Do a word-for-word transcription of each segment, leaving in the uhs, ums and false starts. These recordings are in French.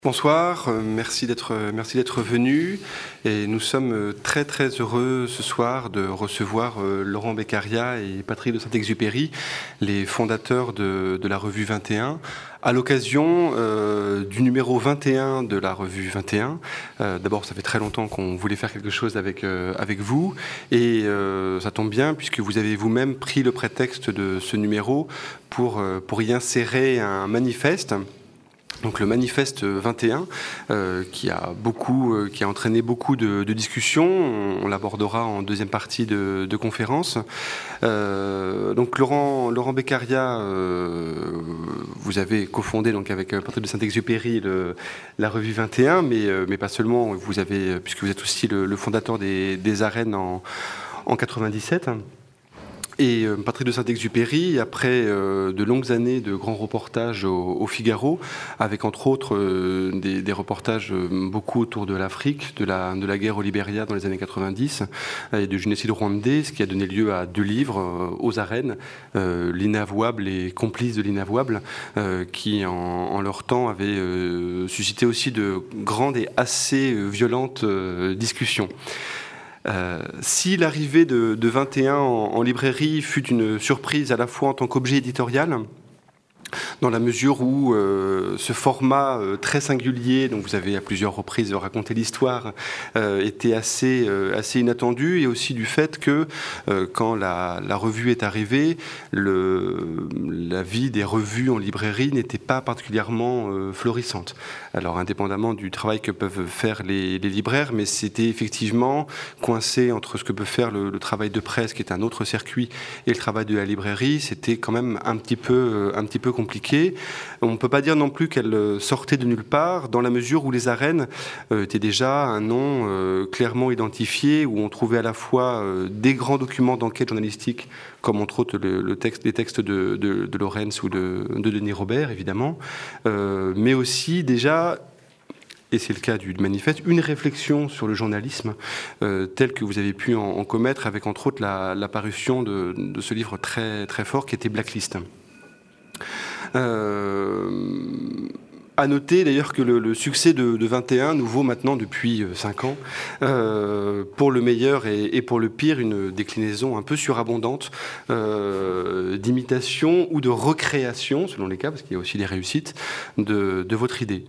Bonsoir, euh, merci d'être merci d'être venu et nous sommes très très heureux ce soir de recevoir euh, Laurent Beccaria et Patrick de Saint-Exupéry, les fondateurs de, de la revue vingt et un, à l'occasion euh, du numéro vingt et un de la revue vingt et un. Euh, d'abord, ça fait très longtemps qu'on voulait faire quelque chose avec, euh, avec vous et euh, ça tombe bien puisque vous avez vous-même pris le prétexte de ce numéro pour, euh, pour y insérer un manifeste. Donc le manifeste vingt et un, euh, qui a beaucoup, euh, qui a entraîné beaucoup de, de discussions. On, on l'abordera en deuxième partie de, de conférence. Euh, donc Laurent, Laurent Beccaria, euh, vous avez cofondé donc avec Patrick de Saint-Exupéry le, la revue vingt et un, mais, euh, mais pas seulement. Vous avez, puisque vous êtes aussi le, le fondateur des, des arènes en, en quatre-vingt-dix-sept. Et Patrick de Saint-Exupéry, après euh, de longues années de grands reportages au, au Figaro, avec entre autres euh, des, des reportages euh, beaucoup autour de l'Afrique, de la, de la guerre au Libéria dans les années quatre-vingt-dix, et du génocide rwandais, ce qui a donné lieu à deux livres euh, aux arènes, euh, L'inavouable et Complice de l'inavouable, euh, qui en, en leur temps avaient euh, suscité aussi de grandes et assez violentes euh, discussions. Euh, si l'arrivée de, de vingt et un en, en librairie fut une surprise à la fois en tant qu'objet éditorial, dans la mesure où euh, ce format euh, très singulier, dont vous avez à plusieurs reprises raconté l'histoire, euh, était assez, euh, assez inattendu, et aussi du fait que euh, quand la, la revue est arrivée, le, la vie des revues en librairie n'était pas particulièrement euh, florissante. Alors indépendamment du travail que peuvent faire les, les libraires, mais c'était effectivement coincé entre ce que peut faire le, le travail de presse, qui est un autre circuit, et le travail de la librairie, c'était quand même un petit peu, un petit peu compliqué. On ne peut pas dire non plus qu'elle sortait de nulle part, dans la mesure où les arènes euh, étaient déjà un nom euh, clairement identifié, où on trouvait à la fois euh, des grands documents d'enquête journalistique, comme entre autres le, le texte, les textes de, de, de Lorenz ou de, de Denis Robert, évidemment, euh, mais aussi déjà, et c'est le cas du manifeste, une réflexion sur le journalisme euh, tel que vous avez pu en, en commettre, avec entre autres la, la parution de, de ce livre très, très fort qui était Blacklist. Euh, à noter d'ailleurs que le, le succès de, de vingt et un nous vaut maintenant depuis cinq ans, euh, pour le meilleur et, et pour le pire, une déclinaison un peu surabondante euh, d'imitation ou de recréation, selon les cas, parce qu'il y a aussi des réussites, de, de votre idée.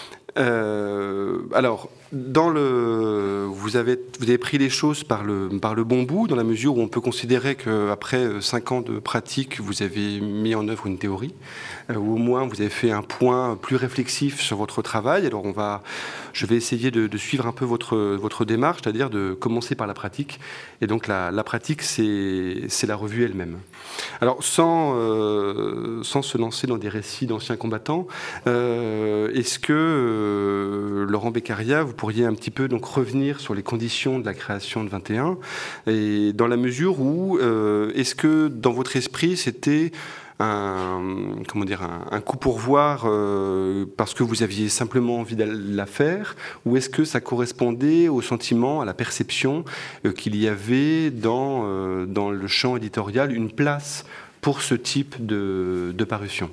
Euh, alors, dans le, vous avez, vous avez pris les choses par le, par le bon bout, dans la mesure où on peut considérer qu'après cinq ans de pratique, vous avez mis en œuvre une théorie, euh, ou au moins vous avez fait un point plus réflexif sur votre travail. Alors, on va, je vais essayer de, de suivre un peu votre, votre démarche, c'est-à-dire de commencer par la pratique. Et donc, la, la pratique, c'est, c'est la revue elle-même. Alors, sans, euh, sans se lancer dans des récits d'anciens combattants, euh, est-ce que euh, Laurent Beccaria, vous pourriez un petit peu donc revenir sur les conditions de la création de vingt et un, et dans la mesure où euh, est-ce que dans votre esprit c'était un, comment dire, un, un coup pour voir euh, parce que vous aviez simplement envie de la faire, ou est-ce que ça correspondait au sentiment, à la perception euh, qu'il y avait dans, euh, dans le champ éditorial une place pour ce type de, de parution?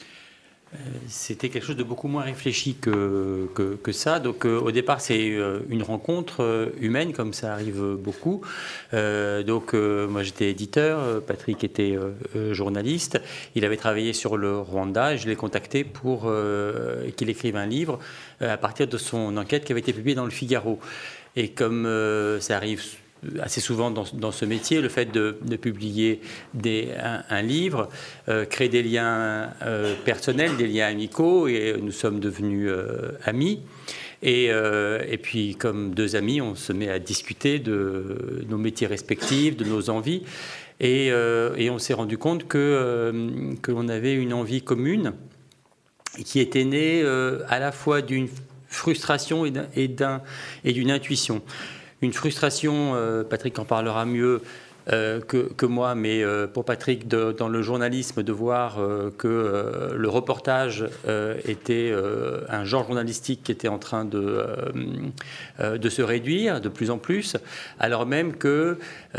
C'était quelque chose de beaucoup moins réfléchi que, que, que ça. Donc euh, au départ, c'est euh, une rencontre euh, humaine, comme ça arrive beaucoup. Euh, donc euh, moi j'étais éditeur, Patrick était euh, journaliste. Il avait travaillé sur le Rwanda et je l'ai contacté pour euh, qu'il écrive un livre euh, à partir de son enquête qui avait été publiée dans le Figaro. Et comme euh, ça arrive assez souvent dans, dans ce métier, le fait de, de publier des, un, un livre euh, crée des liens euh, personnels, des liens amicaux, et nous sommes devenus euh, amis. Et, euh, et puis, comme deux amis, on se met à discuter de nos métiers respectifs, de nos envies, et, euh, et on s'est rendu compte que, euh, que l'on avait une envie commune qui était née euh, à la fois d'une frustration et, d'un, et, d'un, et d'une intuition. Une frustration, euh, Patrick en parlera mieux, euh, que, que moi, mais euh, pour Patrick, de, dans le journalisme, de voir euh, que euh, le reportage euh, était euh, un genre journalistique qui était en train de, euh, euh, de se réduire de plus en plus, alors même que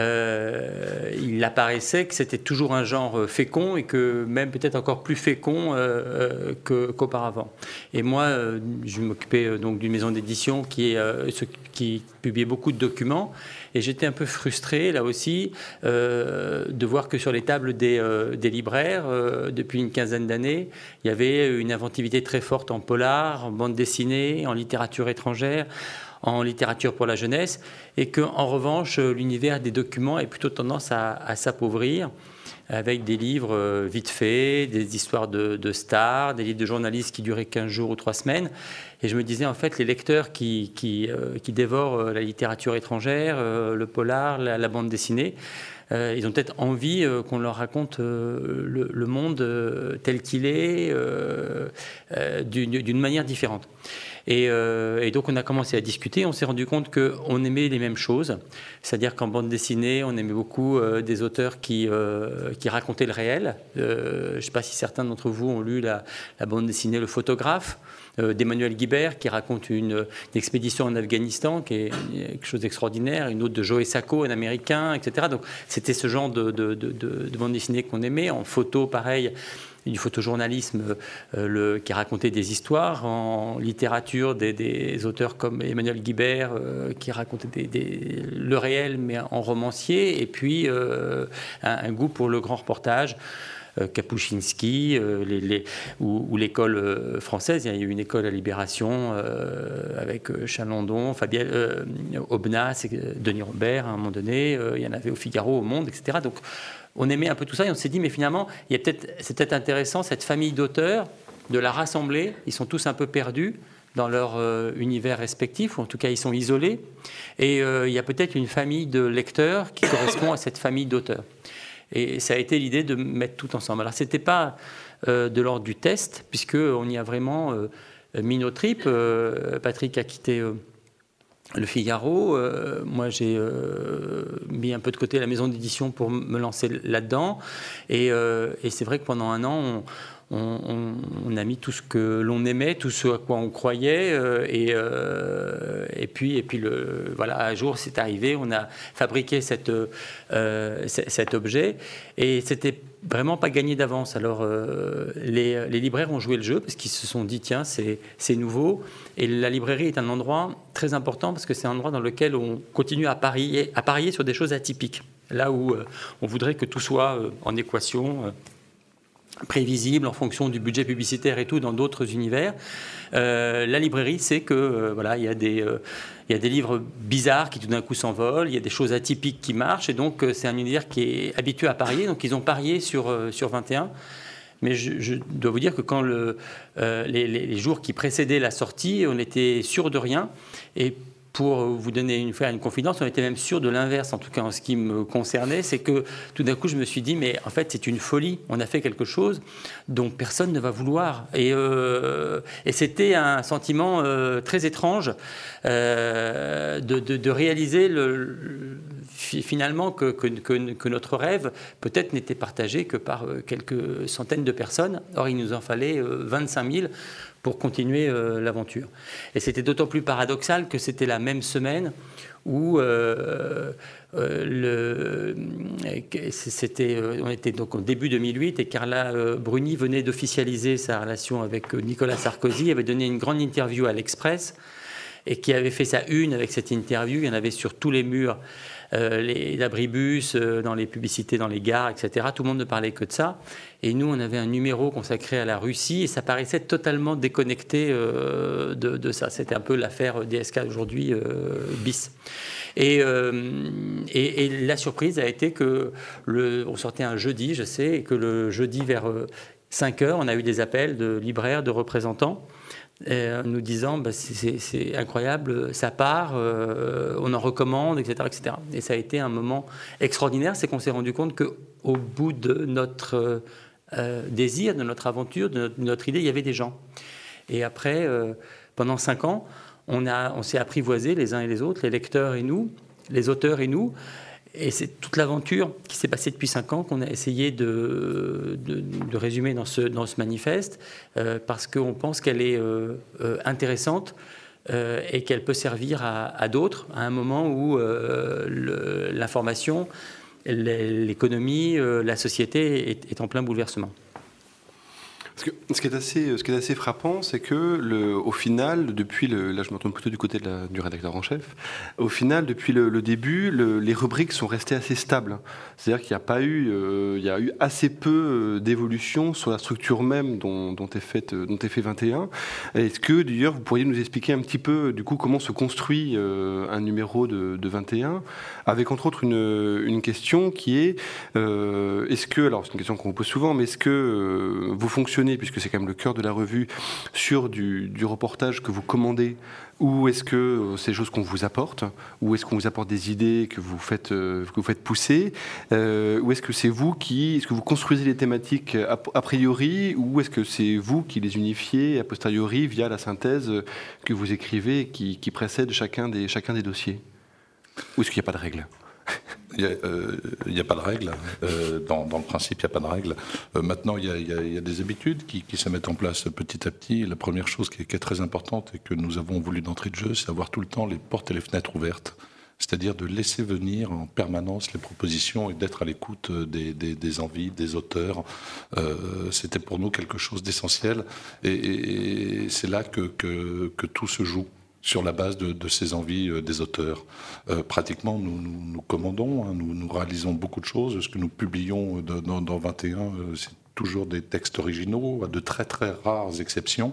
euh, il apparaissait que c'était toujours un genre fécond et que même peut-être encore plus fécond euh, que, qu'auparavant. Et moi, euh, je m'occupais euh, donc d'une maison d'édition qui, euh, qui publiait beaucoup de documents. Et j'étais un peu frustré, là aussi, euh, de voir que sur les tables des, euh, des libraires, euh, depuis une quinzaine d'années, il y avait une inventivité très forte en polar, en bande dessinée, en littérature étrangère, en littérature pour la jeunesse, et qu'en revanche, l'univers des documents a plutôt tendance à, à s'appauvrir, avec des livres euh, vite faits, des histoires de, de stars, des livres de journalistes qui duraient quinze jours ou trois semaines. Et je me disais, en fait, les lecteurs qui, qui, euh, qui dévorent euh, la littérature étrangère, euh, le polar, la, la bande dessinée, euh, ils ont peut-être envie euh, qu'on leur raconte euh, le, le monde euh, tel qu'il est, euh, euh, d'une, d'une manière différente. Et, euh, et donc on a commencé à discuter, on s'est rendu compte qu'on aimait les mêmes choses, c'est-à-dire qu'en bande dessinée, on aimait beaucoup euh, des auteurs qui, euh, qui racontaient le réel. Euh, je ne sais pas si certains d'entre vous ont lu la, la bande dessinée Le Photographe, euh, d'Emmanuel Guibert, qui raconte une, une expédition en Afghanistan, qui est quelque chose d'extraordinaire, une autre de Joe Sacco, un Américain, et cetera. Donc c'était ce genre de, de, de, de, de bande dessinée qu'on aimait. En photo, pareil, du photojournalisme euh, le, qui racontait des histoires, en littérature des, des auteurs comme Emmanuel Guibert euh, qui racontaient des, des, le réel mais en romancier, et puis euh, un, un goût pour le grand reportage. Euh, Kapuscinski, euh, les, les, ou, ou l'école euh, française. Il y a eu une école à Libération euh, avec euh, Chalandon, Fabienne euh, Aubenas, Denis Robert à un moment donné. Euh, il y en avait au Figaro, au Monde, et cetera. Donc on aimait un peu tout ça et on s'est dit, mais finalement, il y a peut-être, c'est peut-être intéressant, cette famille d'auteurs, de la rassembler. Ils sont tous un peu perdus dans leur euh, univers respectif, ou en tout cas ils sont isolés. Et euh, il y a peut-être une famille de lecteurs qui correspond à cette famille d'auteurs. Et ça a été l'idée de mettre tout ensemble. Alors, ce n'était pas euh, de l'ordre du test, puisqu'on y a vraiment euh, mis nos tripes. Euh, Patrick a quitté euh, le Figaro. Euh, moi, j'ai euh, mis un peu de côté la maison d'édition pour me lancer là-dedans. Et, euh, et c'est vrai que pendant un an, on, on, on, on a mis tout ce que l'on aimait, tout ce à quoi on croyait. Euh, et, euh, et puis, et puis le, voilà, un jour, c'est arrivé. On a fabriqué cette, euh, cet objet. Et c'était vraiment pas gagné d'avance. Alors, euh, les, les libraires ont joué le jeu parce qu'ils se sont dit, tiens, c'est, c'est nouveau. Et la librairie est un endroit très important parce que c'est un endroit dans lequel on continue à parier, à parier sur des choses atypiques. Là où euh, on voudrait que tout soit euh, en équation, euh, prévisible en fonction du budget publicitaire et tout dans d'autres univers. Euh, la librairie, c'est que euh, voilà, il y a des euh, il y a des livres bizarres qui tout d'un coup s'envolent, il y a des choses atypiques qui marchent, et donc euh, c'est un univers qui est habitué à parier. Donc ils ont parié sur euh, sur vingt et un. Mais je, je dois vous dire que quand le, euh, les, les jours qui précédaient la sortie, on était sûr de rien. Et pour vous donner une, faire une confidence, on était même sûr de l'inverse, en tout cas en ce qui me concernait, c'est que tout d'un coup je me suis dit, mais en fait c'est une folie, on a fait quelque chose dont personne ne va vouloir. Et, euh, et c'était un sentiment euh, très étrange euh, de, de, de réaliser le, le, finalement que, que, que, que notre rêve peut-être n'était partagé que par quelques centaines de personnes. Or il nous en fallait vingt-cinq mille pour continuer euh, l'aventure. Et c'était d'autant plus paradoxal que c'était la même semaine où euh, euh, le, c'était, euh, on était donc au début deux mille huit et Carla euh, Bruni venait d'officialiser sa relation avec Nicolas Sarkozy, avait donné une grande interview à l'Express et qui avait fait sa une avec cette interview. Il y en avait sur tous les murs, euh, les abribus, euh, dans les publicités, dans les gares, et cetera. Tout le monde ne parlait que de ça. Et nous, on avait un numéro consacré à la Russie et ça paraissait totalement déconnecté euh, de, de ça. C'était un peu l'affaire D S K aujourd'hui, euh, bis. Et, euh, et, et la surprise a été que le, on sortait un jeudi, je sais, et que le jeudi vers cinq heures, on a eu des appels de libraires, de représentants, euh, nous disant bah, c'est, c'est, c'est incroyable, ça part, euh, on en recommande, et cetera, et cetera. Et ça a été un moment extraordinaire, c'est qu'on s'est rendu compte qu'au bout de notre euh, désir, de notre aventure, de notre, de notre idée, il y avait des gens. Et après, euh, pendant cinq ans, on, a, on s'est apprivoisés les uns et les autres, les lecteurs et nous, les auteurs et nous. et c'est toute l'aventure qui s'est passée depuis cinq ans qu'on a essayé de, de, de résumer dans ce, dans ce manifeste, euh, parce qu'on pense qu'elle est euh, euh, intéressante euh, et qu'elle peut servir à, à d'autres, à un moment où euh, le, l'information, l'économie, euh, la société est, est en plein bouleversement. Parce que ce qui est assez, ce qui est assez frappant, c'est que le, au final, depuis le, là je me retourne plutôt du côté de la, du rédacteur en chef, au final, depuis le, le début, le, les rubriques sont restées assez stables. C'est-à-dire qu'il n'y a pas eu, euh, il y a eu assez peu d'évolution sur la structure même dont, dont est faite, dont est fait vingt et un. Est-ce que d'ailleurs vous pourriez nous expliquer un petit peu du coup comment se construit euh, un numéro de, de vingt et un, avec entre autres une, une question qui est, euh, est-ce que, alors c'est une question qu'on vous pose souvent, mais est-ce que euh, vous fonctionnez, puisque c'est quand même le cœur de la revue, sur du, du reportage que vous commandez, ou est-ce que c'est des choses qu'on vous apporte, ou est-ce qu'on vous apporte des idées que vous faites, euh, que vous faites pousser, euh, ou est-ce que c'est vous qui, est-ce que vous construisez les thématiques a, a priori, ou est-ce que c'est vous qui les unifiez a posteriori via la synthèse que vous écrivez qui, qui précède chacun des, chacun des dossiers? Ou est-ce qu'il n'y a pas de règle? Il n'y a, euh, a pas de règle. Euh, dans, dans le principe, il n'y a pas de règle. Euh, maintenant, il y, a, il, y a, il y a des habitudes qui, qui se mettent en place petit à petit. La première chose qui est, qui est très importante et que nous avons voulu d'entrée de jeu, c'est avoir tout le temps les portes et les fenêtres ouvertes. C'est-à-dire de laisser venir en permanence les propositions et d'être à l'écoute des, des, des envies, des auteurs. Euh, c'était pour nous quelque chose d'essentiel. Et, et c'est là que, que, que tout se joue, sur la base de, de ces envies euh, des auteurs. Euh, pratiquement, nous, nous, nous commandons, hein, nous, nous réalisons beaucoup de choses. Ce que nous publions de, dans, dans vingt et un, euh, c'est toujours des textes originaux, à de très très rares exceptions.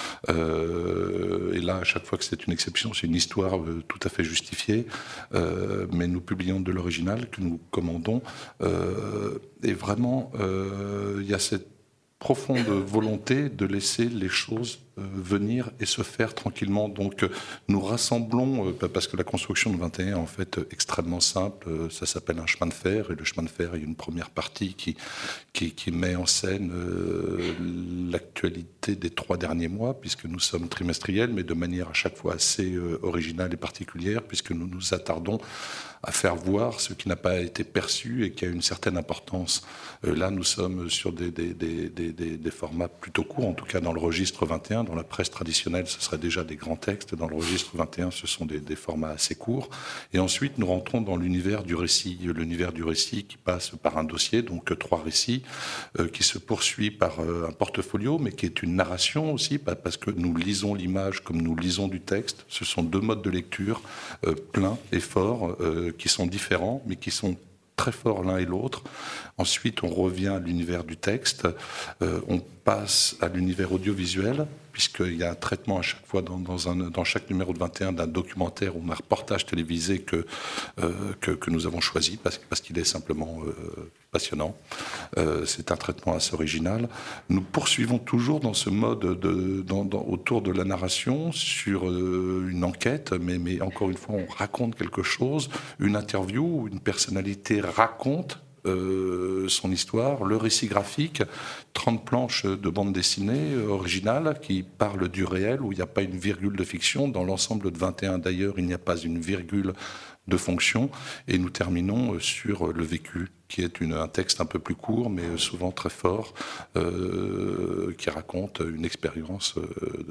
Euh, et là, à chaque fois que c'est une exception, c'est une histoire euh, tout à fait justifiée. Euh, mais nous publions de l'original que nous commandons. Euh, et vraiment, euh, il y a cette profonde volonté de laisser les choses euh, venir et se faire tranquillement. Donc euh, nous rassemblons, euh, parce que la construction de vingt et un est en fait euh, extrêmement simple, euh, ça s'appelle un chemin de fer, et le chemin de fer, il y a une première partie qui, qui, qui met en scène euh, l'actualité des trois derniers mois, puisque nous sommes trimestriels, mais de manière à chaque fois assez euh, originale et particulière, puisque nous nous attardons à faire voir ce qui n'a pas été perçu et qui a une certaine importance. Euh, là, nous sommes sur des, des, des, des, des formats plutôt courts, en tout cas dans le registre vingt et un. Dans la presse traditionnelle, ce serait déjà des grands textes. Dans le registre vingt et un, ce sont des, des formats assez courts. Et ensuite, nous rentrons dans l'univers du récit. L'univers du récit qui passe par un dossier, donc euh, trois récits, euh, qui se poursuit par euh, un portfolio, mais qui est une narration aussi, parce que nous lisons l'image comme nous lisons du texte. Ce sont deux modes de lecture, euh, pleins et forts, euh, qui sont différents, mais qui sont très forts l'un et l'autre. Ensuite, on revient à l'univers du texte. Euh, on passe à l'univers audiovisuel, puisqu'il y a un traitement à chaque fois dans, dans, un, dans chaque numéro de vingt et un d'un documentaire ou d'un reportage télévisé que, euh, que, que nous avons choisi, parce, parce qu'il est simplement euh, passionnant. Euh, c'est un traitement assez original. Nous poursuivons toujours dans ce mode de, dans, dans, autour de la narration sur euh, une enquête, mais, mais encore une fois, on raconte quelque chose, une interview où une personnalité raconte Euh, son histoire, le récit graphique, trente planches de bande dessinée euh, originale qui parlent du réel, où il n'y a pas une virgule de fiction. Dans l'ensemble de vingt et un, d'ailleurs, il n'y a pas une virgule de fonction. Et nous terminons sur le vécu, qui est une, un texte un peu plus court, mais souvent très fort, euh, qui raconte une expérience, euh,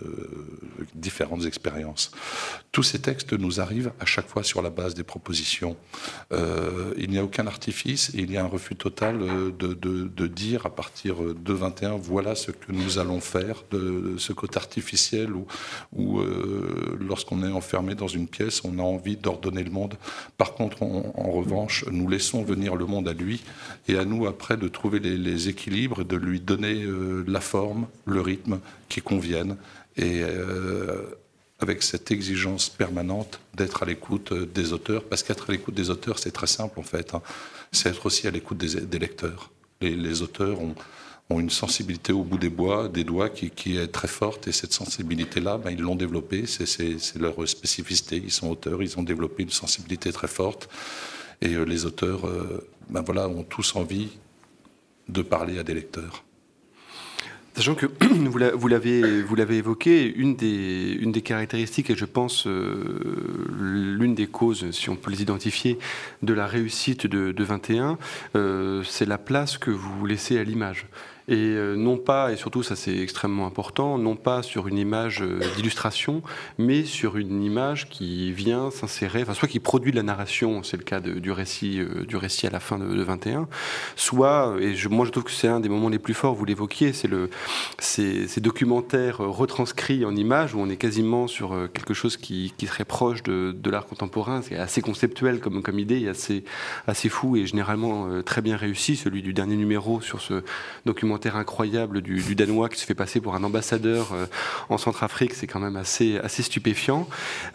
de, différentes expériences. Tous ces textes nous arrivent à chaque fois sur la base des propositions. Euh, il n'y a aucun artifice, et il y a un refus total de, de, de dire à partir de vingt et un, voilà ce que nous allons faire, de, de ce côté artificiel où, où euh, lorsqu'on est enfermé dans une pièce, on a envie d'ordonner le monde. Par contre, on, en revanche, nous laissons venir le monde à lui, et à nous après de trouver les, les équilibres et de lui donner euh, la forme, le rythme qui conviennent, et euh, avec cette exigence permanente d'être à l'écoute des auteurs, parce qu'être à l'écoute des auteurs, c'est très simple en fait, hein. C'est être aussi à l'écoute des, des lecteurs. Les, les auteurs ont, ont une sensibilité au bout des, bois, des doigts qui, qui est très forte, et cette sensibilité-là, ben, ils l'ont développée, c'est, c'est, c'est leur spécificité, ils sont auteurs, ils ont développé une sensibilité très forte, et euh, les auteurs euh, ben, voilà, ont tous envie de parler à des lecteurs. Sachant que vous l'avez, vous l'avez évoqué, une des, une des caractéristiques, et je pense euh, l'une des causes, si on peut les identifier, de la réussite de, de vingt et un, euh, c'est la place que vous laissez à l'image. Et euh, non pas, et surtout ça c'est extrêmement important, non pas sur une image euh, d'illustration, mais sur une image qui vient s'insérer, enfin soit qui produit de la narration, c'est le cas de, du récit, euh, du récit à la fin de, de vingt et un, soit, et je, moi je trouve que c'est un des moments les plus forts, vous l'évoquiez, c'est le, ces, ces documentaires retranscrits en images où on est quasiment sur quelque chose qui, qui serait proche de, de l'art contemporain, c'est assez conceptuel comme, comme idée, et assez, assez fou et généralement euh, très bien réussi, celui du dernier numéro sur ce documentaire incroyable du, du Danois qui se fait passer pour un ambassadeur euh, en Centrafrique, c'est quand même assez, assez stupéfiant.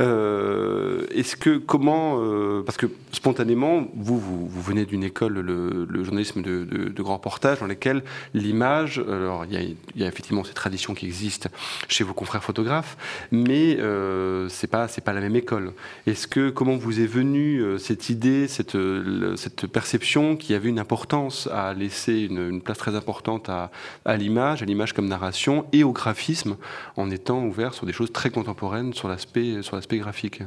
Euh, est-ce que, comment, euh, parce que spontanément, vous, vous, vous venez d'une école, le, le journalisme de, de, de grand reportage, dans laquelle l'image, alors il y a, il y a effectivement ces traditions qui existent chez vos confrères photographes, mais euh, c'est pas, c'est pas la même école. Est-ce que, comment vous est venue euh, cette idée, cette, le, cette perception qu'il y avait une importance à laisser une, une place très importante à, à l'image, à l'image comme narration et au graphisme, en étant ouvert sur des choses très contemporaines sur l'aspect, sur l'aspect graphique?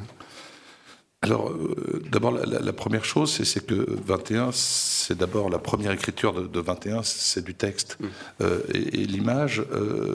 Alors, euh, d'abord, la, la première chose, c'est, c'est que vingt et un, c'est d'abord la première écriture de, de vingt et un, c'est du texte. Mmh. Euh, et, et l'image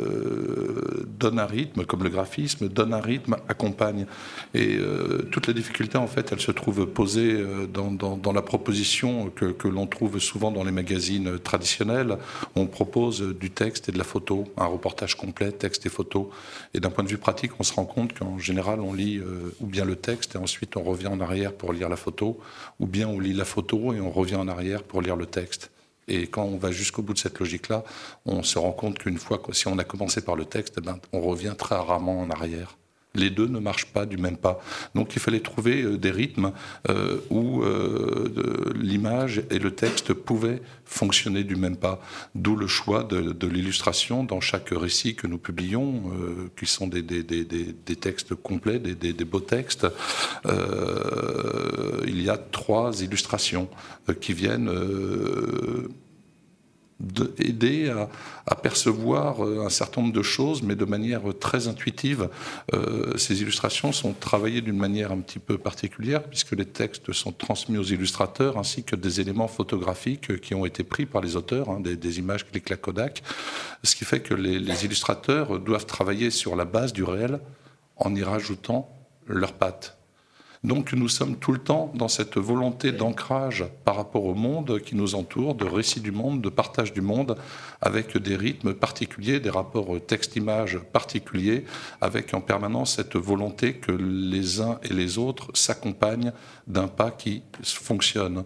euh, donne un rythme, comme le graphisme, donne un rythme, accompagne. Et euh, toute la difficulté, en fait, elle se trouve posée dans, dans, dans la proposition que, que l'on trouve souvent dans les magazines traditionnels. On propose du texte et de la photo, un reportage complet, texte et photo. Et d'un point de vue pratique, on se rend compte qu'en général, on lit euh, ou bien le texte et ensuite on revient en arrière pour lire la photo, ou bien on lit la photo et on revient en arrière pour lire le texte. Et quand on va jusqu'au bout de cette logique-là, on se rend compte qu'une fois, si on a commencé par le texte, eh ben, on revient très rarement en arrière. Les deux ne marchent pas du même pas. Donc il fallait trouver des rythmes euh, où euh, de, l'image et le texte pouvaient fonctionner du même pas. D'où le choix de, de l'illustration dans chaque récit que nous publions, euh, qui sont des, des, des, des textes complets, des, des, des beaux textes. Euh, il y a trois illustrations euh, qui viennent... Euh, d'aider à, à percevoir un certain nombre de choses, mais de manière très intuitive. Euh, ces illustrations sont travaillées d'une manière un petit peu particulière, puisque les textes sont transmis aux illustrateurs, ainsi que des éléments photographiques qui ont été pris par les auteurs, hein, des, des images clic-clac Kodak, ce qui fait que les, les illustrateurs doivent travailler sur la base du réel en y rajoutant leurs pattes. Donc nous sommes tout le temps dans cette volonté d'ancrage par rapport au monde qui nous entoure, de récit du monde, de partage du monde, avec des rythmes particuliers, des rapports texte-image particuliers, avec en permanence cette volonté que les uns et les autres s'accompagnent d'un pas qui fonctionne.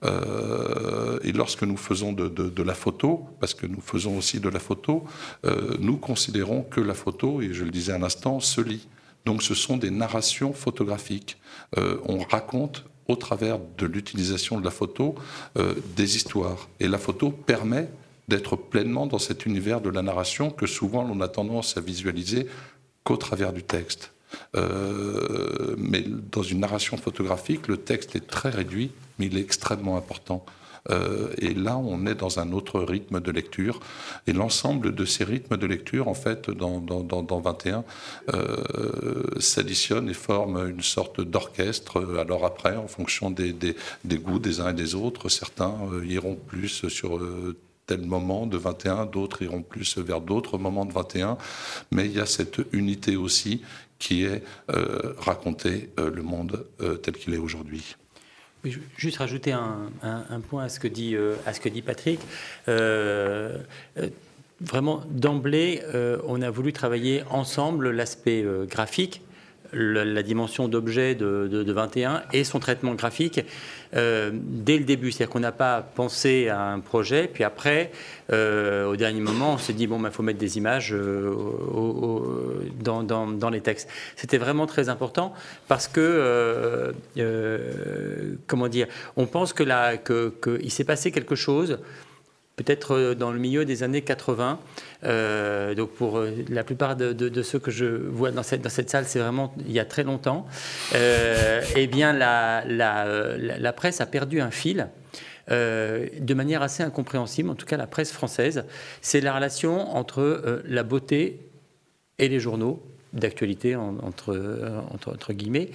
Euh, et lorsque nous faisons de, de, de la photo, parce que nous faisons aussi de la photo, euh, nous considérons que la photo, et je le disais à l'instant, se lit. Donc ce sont des narrations photographiques. Euh, on raconte au travers de l'utilisation de la photo euh, des histoires. Et la photo permet d'être pleinement dans cet univers de la narration que souvent l'on a tendance à visualiser qu'au travers du texte. Euh, mais dans une narration photographique, le texte est très réduit, mais il est extrêmement important. Euh, et là, on est dans un autre rythme de lecture. Et l'ensemble de ces rythmes de lecture, en fait, dans, dans, dans vingt et un, euh, s'additionnent et forment une sorte d'orchestre. Alors après, en fonction des, des, des goûts des uns et des autres, certains euh, iront plus sur... Euh, tel moment de vingt et un, d'autres iront plus vers d'autres moments de vingt et un, mais il y a cette unité aussi qui est euh, raconter euh, le monde euh, tel qu'il est aujourd'hui. Oui, juste rajouter un, un, un point à ce que dit, euh, à ce que dit Patrick. Euh, euh, vraiment, d'emblée, euh, on a voulu travailler ensemble l'aspect euh, graphique, la, la dimension d'objet de, de, de vingt et un et son traitement graphique euh, dès le début. C'est-à-dire qu'on n'a pas pensé à un projet, puis après, euh, au dernier moment, on s'est dit, bon, il bah, faut mettre des images euh, au, au, dans, dans, dans les textes. C'était vraiment très important parce que, euh, euh, comment dire, on pense que là, que, que il s'est passé quelque chose peut-être dans le milieu des années quatre-vingts. Euh, donc pour la plupart de, de, de ceux que je vois dans cette, dans cette salle, c'est vraiment il y a très longtemps. Euh, eh bien, la, la, la, la presse a perdu un fil. euh, de manière assez incompréhensible, en tout cas la presse française. C'est la relation entre euh, la beauté et les journaux d'actualité, en, entre, entre, entre guillemets,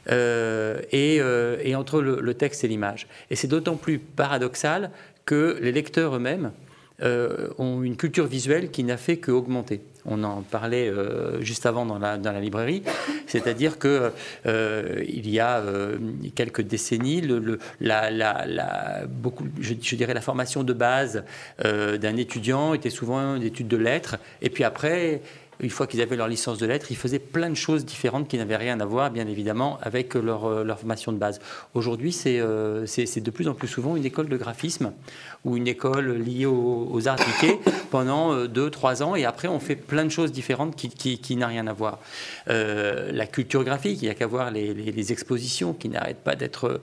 euh, et, euh, et entre le, le texte et l'image. Et c'est d'autant plus paradoxal que les lecteurs eux-mêmes euh, ont une culture visuelle qui n'a fait qu'augmenter. On en parlait euh, juste avant dans la, dans la librairie, c'est-à-dire qu'il euh, y a euh, quelques décennies, le, le, la, la, la, beaucoup, je, je dirais la formation de base euh, d'un étudiant était souvent une étude de lettres, et puis après, une fois qu'ils avaient leur licence de lettres, ils faisaient plein de choses différentes qui n'avaient rien à voir, bien évidemment, avec leur, leur formation de base. Aujourd'hui, c'est, euh, c'est, c'est de plus en plus souvent une école de graphisme ou une école liée aux, aux arts appliqués pendant deux, trois ans, et après, on fait plein de choses différentes qui, qui, qui n'ont rien à voir. Euh, la culture graphique, il n'y a qu'à voir les, les, les expositions qui n'arrêtent pas d'être,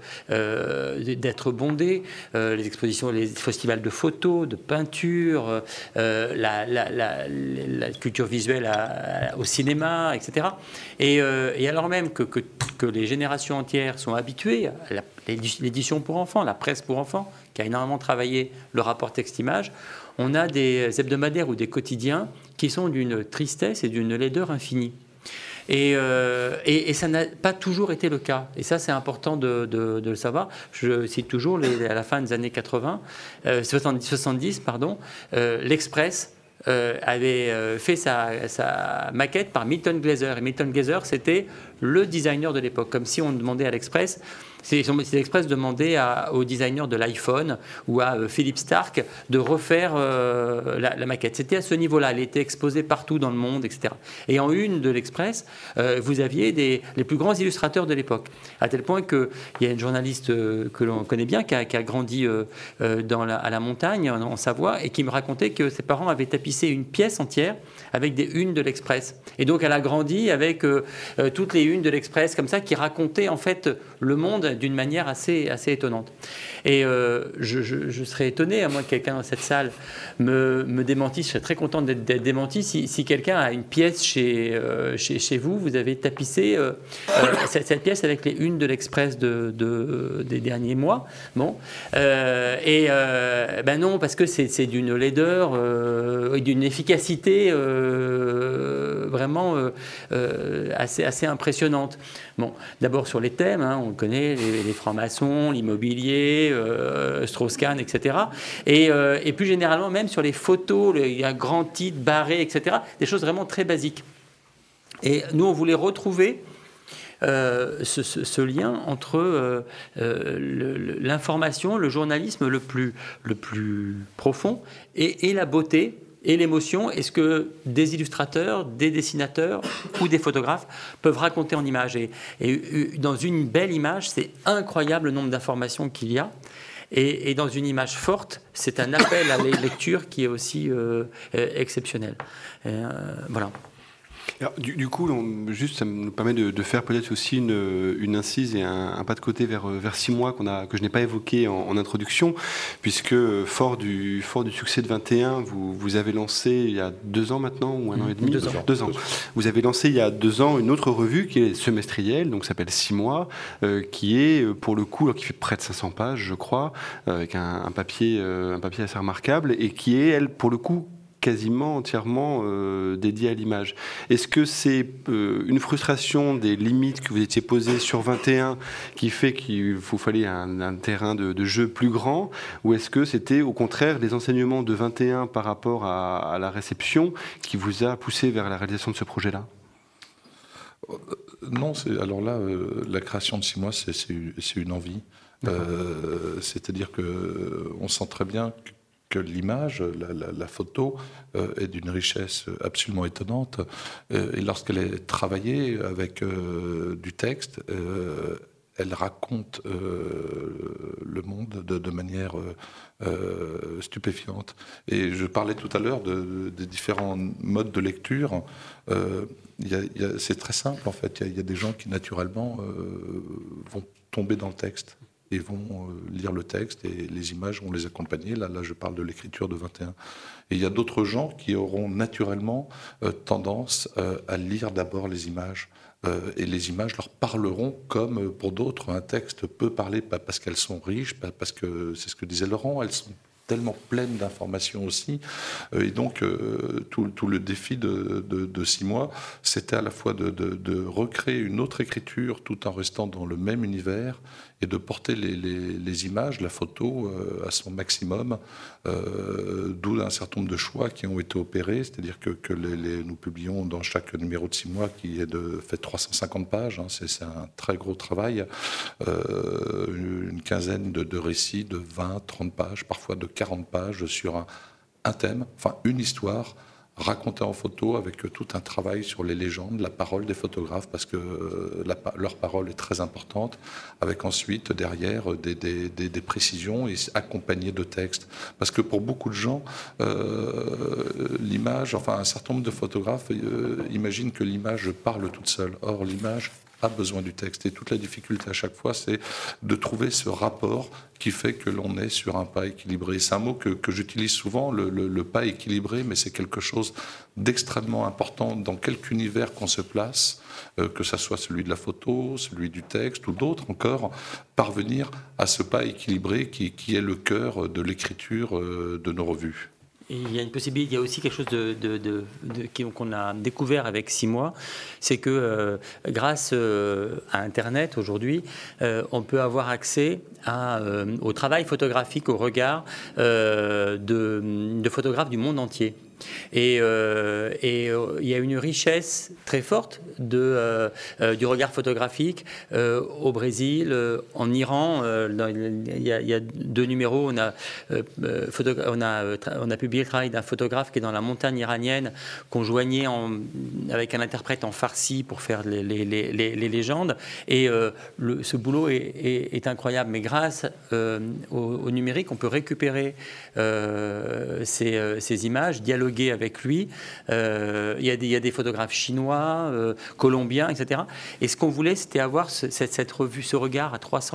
euh, d'être bondées, euh, les expositions, les festivals de photos, de peinture, euh, la, la, la, la culture visuelle À, à, au cinéma, et cetera. Et, euh, et alors même que, que, que les générations entières sont habituées à la, l'édition pour enfants, la presse pour enfants, qui a énormément travaillé le rapport texte-image, on a des hebdomadaires ou des quotidiens qui sont d'une tristesse et d'une laideur infinie. Et, euh, et, et ça n'a pas toujours été le cas. Et ça, c'est important de, de, de le savoir. Je cite toujours, les, à la fin des années quatre-vingts, euh, soixante-dix, pardon, euh, l'Express Euh, avait euh, fait sa, sa maquette par Milton Glaser. Et Milton Glaser, c'était le designer de l'époque. Comme si on demandait à l'Express, c'est, c'est l'Express demandait à, au designer de l'iPhone ou à euh, Philippe Stark de refaire euh, la, la maquette. C'était à ce niveau-là. Elle était exposée partout dans le monde, et cetera. Et en une de l'Express, euh, vous aviez des, les plus grands illustrateurs de l'époque. À tel point qu'il y a une journaliste euh, que l'on connaît bien, qui a, qui a grandi euh, euh, dans la, à la montagne, en, en Savoie, et qui me racontait que ses parents avaient tapissé une pièce entière avec des unes de l'Express. Et donc, elle a grandi avec euh, euh, toutes les unes de l'Express, comme ça, qui racontaient en fait le monde d'une manière assez, assez étonnante. Et euh, je, je, je serais étonné, à moins que quelqu'un dans cette salle me, me démentisse, je serais très content d'être, d'être démenti, si, si quelqu'un a une pièce chez, euh, chez, chez vous, vous avez tapissé euh, euh, cette, cette pièce avec les unes de l'Express de, de, des derniers mois. Bon. Euh, et euh, ben non, parce que c'est, c'est d'une laideur euh, et d'une efficacité euh, vraiment euh, euh, assez, assez impressionnante. Bon, d'abord sur les thèmes, hein, on connaît les, les francs-maçons, l'immobilier, euh, Strauss-Kahn, et cetera. Et, euh, et plus généralement, même sur les photos, le, il y a un grand titre, barré, et cetera. Des choses vraiment très basiques. Et nous, on voulait retrouver euh, ce, ce, ce lien entre euh, euh, le, l'information, le journalisme le plus, le plus profond et, et la beauté et l'émotion, est-ce que des illustrateurs, des dessinateurs ou des photographes peuvent raconter en images. Et, et dans une belle image, c'est incroyable le nombre d'informations qu'il y a. Et, et dans une image forte, c'est un appel à la lecture qui est aussi euh, exceptionnel. Et, euh, voilà. Alors, du, du coup, on, juste, ça nous permet de, de faire peut-être aussi une, une incise et un, un pas de côté vers, vers six mois qu'on a, que je n'ai pas évoqué en, en introduction, puisque fort du, fort du succès de vingt et un, vous, vous avez lancé il y a deux ans maintenant, ou un mmh, an et demi deux ans. Deux ans. Vous avez lancé il y a deux ans une autre revue qui est semestrielle, donc s'appelle six mois, euh, qui est pour le coup, alors qui fait près de cinq cents pages, je crois, euh, avec un, un, papier, euh, un papier assez remarquable, et qui est, elle, pour le coup, quasiment entièrement euh, dédié à l'image. Est-ce que c'est euh, une frustration des limites que vous étiez posées sur vingt et un qui fait qu'il vous fallait un, un terrain de, de jeu plus grand, ou est-ce que c'était au contraire les enseignements de vingt et un par rapport à, à la réception qui vous a poussé vers la réalisation de ce projet-là ? Non, c'est, alors là, euh, la création de six mois, c'est, c'est, c'est une envie. Euh, c'est-à-dire qu'on sent très bien que que l'image, la, la, la photo, euh, est d'une richesse absolument étonnante. Euh, et lorsqu'elle est travaillée avec euh, du texte, euh, elle raconte euh, le monde de, de manière euh, stupéfiante. Et je parlais tout à l'heure de, de différents modes de lecture. Euh, y a, y a, c'est très simple, en fait. Il y, y a des gens qui, naturellement, euh, vont tomber dans le texte et vont lire le texte, et les images vont les accompagner. Là, là, je parle de l'écriture de vingt et un. Et il y a d'autres gens qui auront naturellement euh, tendance euh, à lire d'abord les images, Euh, et les images leur parleront comme pour d'autres un texte peut parler, pas parce qu'elles sont riches, pas parce que c'est ce que disait Laurent, elles sont tellement pleines d'informations aussi. Euh, et donc euh, tout, tout le défi de, de, de six mois, c'était à la fois de, de, de recréer une autre écriture tout en restant dans le même univers et de porter les, les, les images, la photo euh, à son maximum, euh, d'où un certain nombre de choix qui ont été opérés, c'est-à-dire que, que les, les, nous publions dans chaque numéro de six mois qui est de fait trois cent cinquante pages, hein, c'est, c'est un très gros travail, euh, une quinzaine de, de récits de vingt, trente pages, parfois de quarante pages sur un, un thème, enfin une histoire, racontés en photo avec tout un travail sur les légendes, la parole des photographes, parce que la, leur parole est très importante, avec ensuite derrière des, des, des, des précisions et accompagnées de textes. Parce que pour beaucoup de gens, euh, l'image, enfin un certain nombre de photographes euh, imaginent que l'image parle toute seule. Or, l'image a besoin du texte. Et toute la difficulté à chaque fois, c'est de trouver ce rapport qui fait que l'on est sur un pas équilibré. C'est un mot que, que j'utilise souvent, le, le, le pas équilibré, mais c'est quelque chose d'extrêmement important dans quelque univers qu'on se place, euh, que ce soit celui de la photo, celui du texte ou d'autres encore, parvenir à ce pas équilibré qui, qui est le cœur de l'écriture euh, de nos revues. Et il y a une possibilité, il y a aussi quelque chose de, de, de, de, qu'on a découvert avec six mois, c'est que euh, grâce euh, à Internet aujourd'hui, euh, on peut avoir accès à, euh, au travail photographique, au regard euh, de, de photographes du monde entier. Et, euh, et euh, il y a une richesse très forte de, euh, euh, du regard photographique euh, au Brésil, euh, en Iran. Euh, dans, il, y a, il y a deux numéros. On a, euh, photo, on, a, on a publié le travail d'un photographe qui est dans la montagne iranienne, qu'on joignait en, avec un interprète en farsi pour faire les, les, les, les, les légendes. Et euh, le, ce boulot est, est, est incroyable. Mais grâce euh, au, au numérique, on peut récupérer euh, ces, ces images, dialoguer avec lui. Euh, il, y a des, il y a des photographes chinois, euh, colombiens, et cetera. Et ce qu'on voulait, c'était avoir ce, cette, cette revue, ce regard à trois cent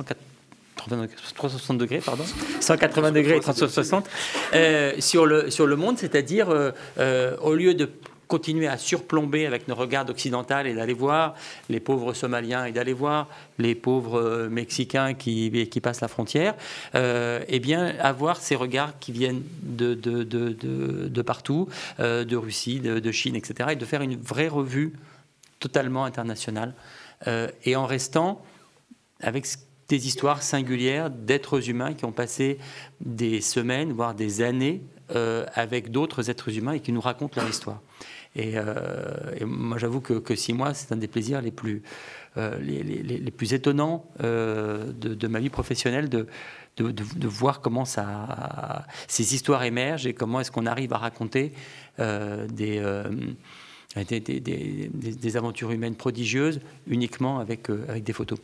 soixante degrés, pardon, cent quatre-vingts degrés et trois cent soixante euh, sur, le, sur le monde, c'est-à-dire euh, euh, au lieu de continuer à surplomber avec nos regards occidentaux et d'aller voir les pauvres Somaliens et d'aller voir les pauvres Mexicains qui, qui passent la frontière, euh, eh bien, avoir ces regards qui viennent de, de, de, de, de partout, euh, de Russie, de, de Chine, et cetera, et de faire une vraie revue totalement internationale, euh, et en restant avec des histoires singulières d'êtres humains qui ont passé des semaines, voire des années, euh, avec d'autres êtres humains et qui nous racontent leur histoire. Et, euh, et moi, j'avoue que, que six mois, c'est un des plaisirs les plus, euh, les, les, les plus étonnants euh, de, de ma vie professionnelle, de, de, de, de voir comment ça, ces histoires émergent et comment est-ce qu'on arrive à raconter euh, des, euh, des, des, des, des aventures humaines prodigieuses uniquement avec, euh, avec des photos.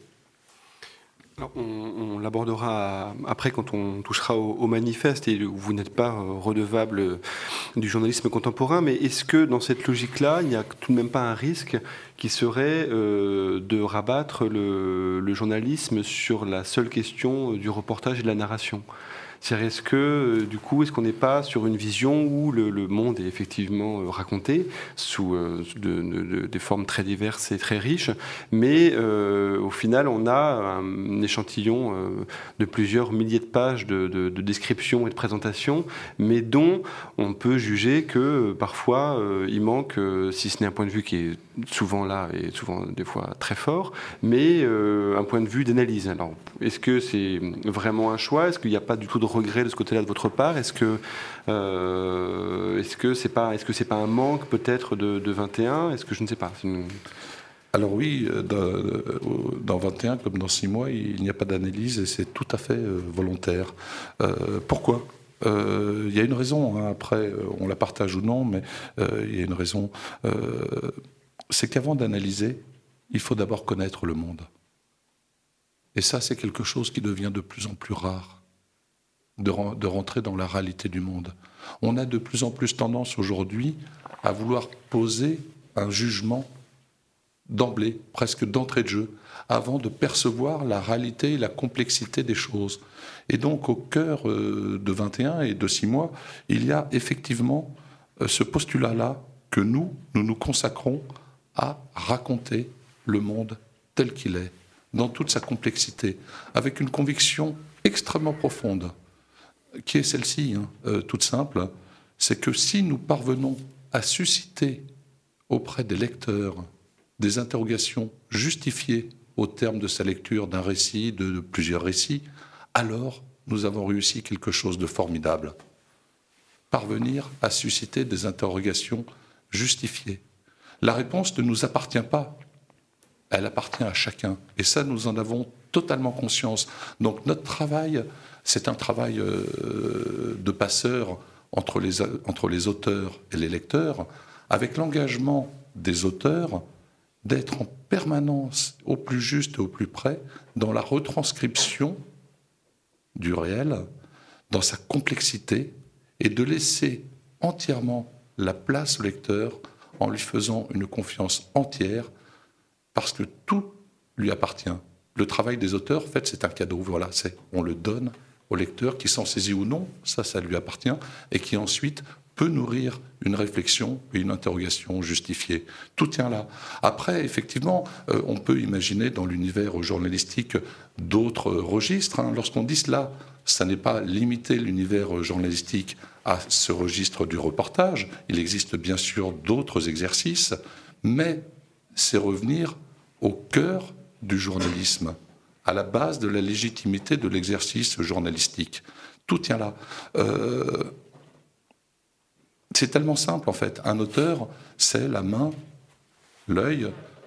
Alors, on, on l'abordera après quand on touchera au, au manifeste et où vous n'êtes pas redevable du journalisme contemporain, mais est-ce que dans cette logique-là, il n'y a tout de même pas un risque qui serait euh, de rabattre le, le journalisme sur la seule question du reportage et de la narration ? C'est-à-dire, est-ce que, du coup, est-ce qu'on n'est pas sur une vision où le, le monde est effectivement raconté sous euh, de, de, des formes très diverses et très riches, mais euh, au final, on a un échantillon euh, de plusieurs milliers de pages de, de, de descriptions et de présentations, mais dont on peut juger que euh, parfois euh, il manque, euh, si ce n'est un point de vue qui est souvent là et souvent des fois très fort, mais euh, un point de vue d'analyse. Alors, est-ce que c'est vraiment un choix ? Est-ce qu'il n'y a pas du tout de regret de ce côté-là de votre part ? Est-ce que euh, est-ce que c'est pas est-ce que c'est pas un manque peut-être de, de vingt et un ? Est-ce que je ne sais pas. Une... Alors oui, dans, dans vingt et un comme dans six mois, il n'y a pas d'analyse et c'est tout à fait volontaire. Euh, pourquoi ? Euh, il y a une raison. Hein, après, on la partage ou non, mais euh, il y a une raison. Euh, c'est qu'avant d'analyser, il faut d'abord connaître le monde. Et ça, c'est quelque chose qui devient de plus en plus rare. De, de rentrer dans la réalité du monde. On a de plus en plus tendance aujourd'hui à vouloir poser un jugement d'emblée, presque d'entrée de jeu, avant de percevoir la réalité et la complexité des choses. Et donc, au cœur de vingt et un et de six mois, il y a effectivement ce postulat-là que nous, nous nous consacrons à raconter le monde tel qu'il est, dans toute sa complexité, avec une conviction extrêmement profonde, qui est celle-ci, hein, euh, toute simple, c'est que si nous parvenons à susciter auprès des lecteurs des interrogations justifiées au terme de sa lecture d'un récit, de, de plusieurs récits, alors nous avons réussi quelque chose de formidable. Parvenir à susciter des interrogations justifiées. La réponse ne nous appartient pas, elle appartient à chacun. Et ça, nous en avons totalement conscience. Donc notre travail, c'est un travail euh, de passeur entre les, entre les auteurs et les lecteurs, avec l'engagement des auteurs d'être en permanence au plus juste et au plus près dans la retranscription du réel, dans sa complexité, et de laisser entièrement la place au lecteur en lui faisant une confiance entière, parce que tout lui appartient. Le travail des auteurs, en fait, c'est un cadeau. Voilà, c'est, on le donne au lecteur qui s'en saisit ou non, ça, ça lui appartient, et qui ensuite peut nourrir une réflexion et une interrogation justifiée. Tout tient là. Après, effectivement, euh, on peut imaginer dans l'univers journalistique d'autres registres. Hein. Lorsqu'on dit cela, ça n'est pas limiter l'univers journalistique à ce registre du reportage. Il existe bien sûr d'autres exercices, mais c'est revenir au cœur du journalisme, à la base de la légitimité de l'exercice journalistique. Tout tient là. Euh, c'est tellement simple, en fait. Un auteur, c'est la main, l'œil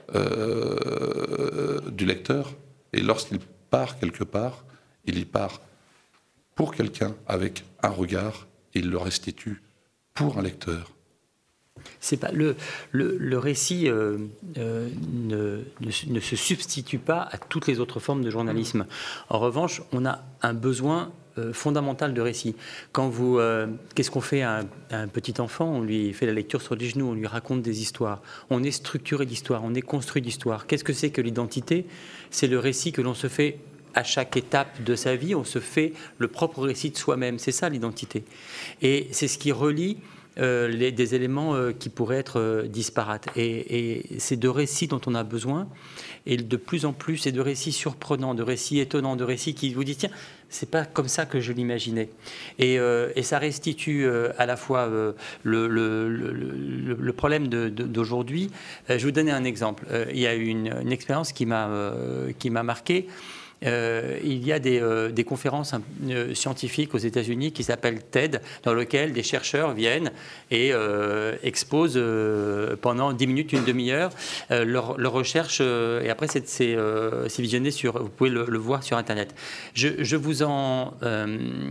euh, du lecteur. Et lorsqu'il part quelque part, il y part pour quelqu'un avec un regard, et il le restitue pour un lecteur. C'est pas, le, le, le récit euh, euh, ne, ne, ne se substitue pas à toutes les autres formes de journalisme. En revanche, on a un besoin euh, fondamental de récit. Quand vous, euh, qu'est-ce qu'on fait à un, à un petit enfant ? On lui fait la lecture sur les genoux, on lui raconte des histoires. On est structuré d'histoire, on est construit d'histoire. Qu'est-ce que c'est que l'identité ? C'est le récit que l'on se fait à chaque étape de sa vie. On se fait le propre récit de soi-même. C'est ça l'identité. Et c'est ce qui relie Euh, les, des éléments euh, qui pourraient être euh, disparates. Et, et c'est de récits dont on a besoin, et de plus en plus, c'est de récits surprenants, de récits étonnants, de récits qui vous disent, tiens, c'est pas comme ça que je l'imaginais. Et, euh, et ça restitue euh, à la fois euh, le, le, le, le, le problème de, de, d'aujourd'hui. Euh, je vais vous donner un exemple. Euh, il y a une, une expérience qui m'a, euh, qui m'a marqué. Euh, il y a des, euh, des conférences euh, scientifiques aux États-Unis qui s'appellent TED, dans lesquelles des chercheurs viennent et euh, exposent euh, pendant dix minutes, une demi-heure, euh, leur, leur recherche. Euh, et après, c'est, c'est, euh, c'est visionné sur. Vous pouvez le, le voir sur Internet. Je, je vous en, euh,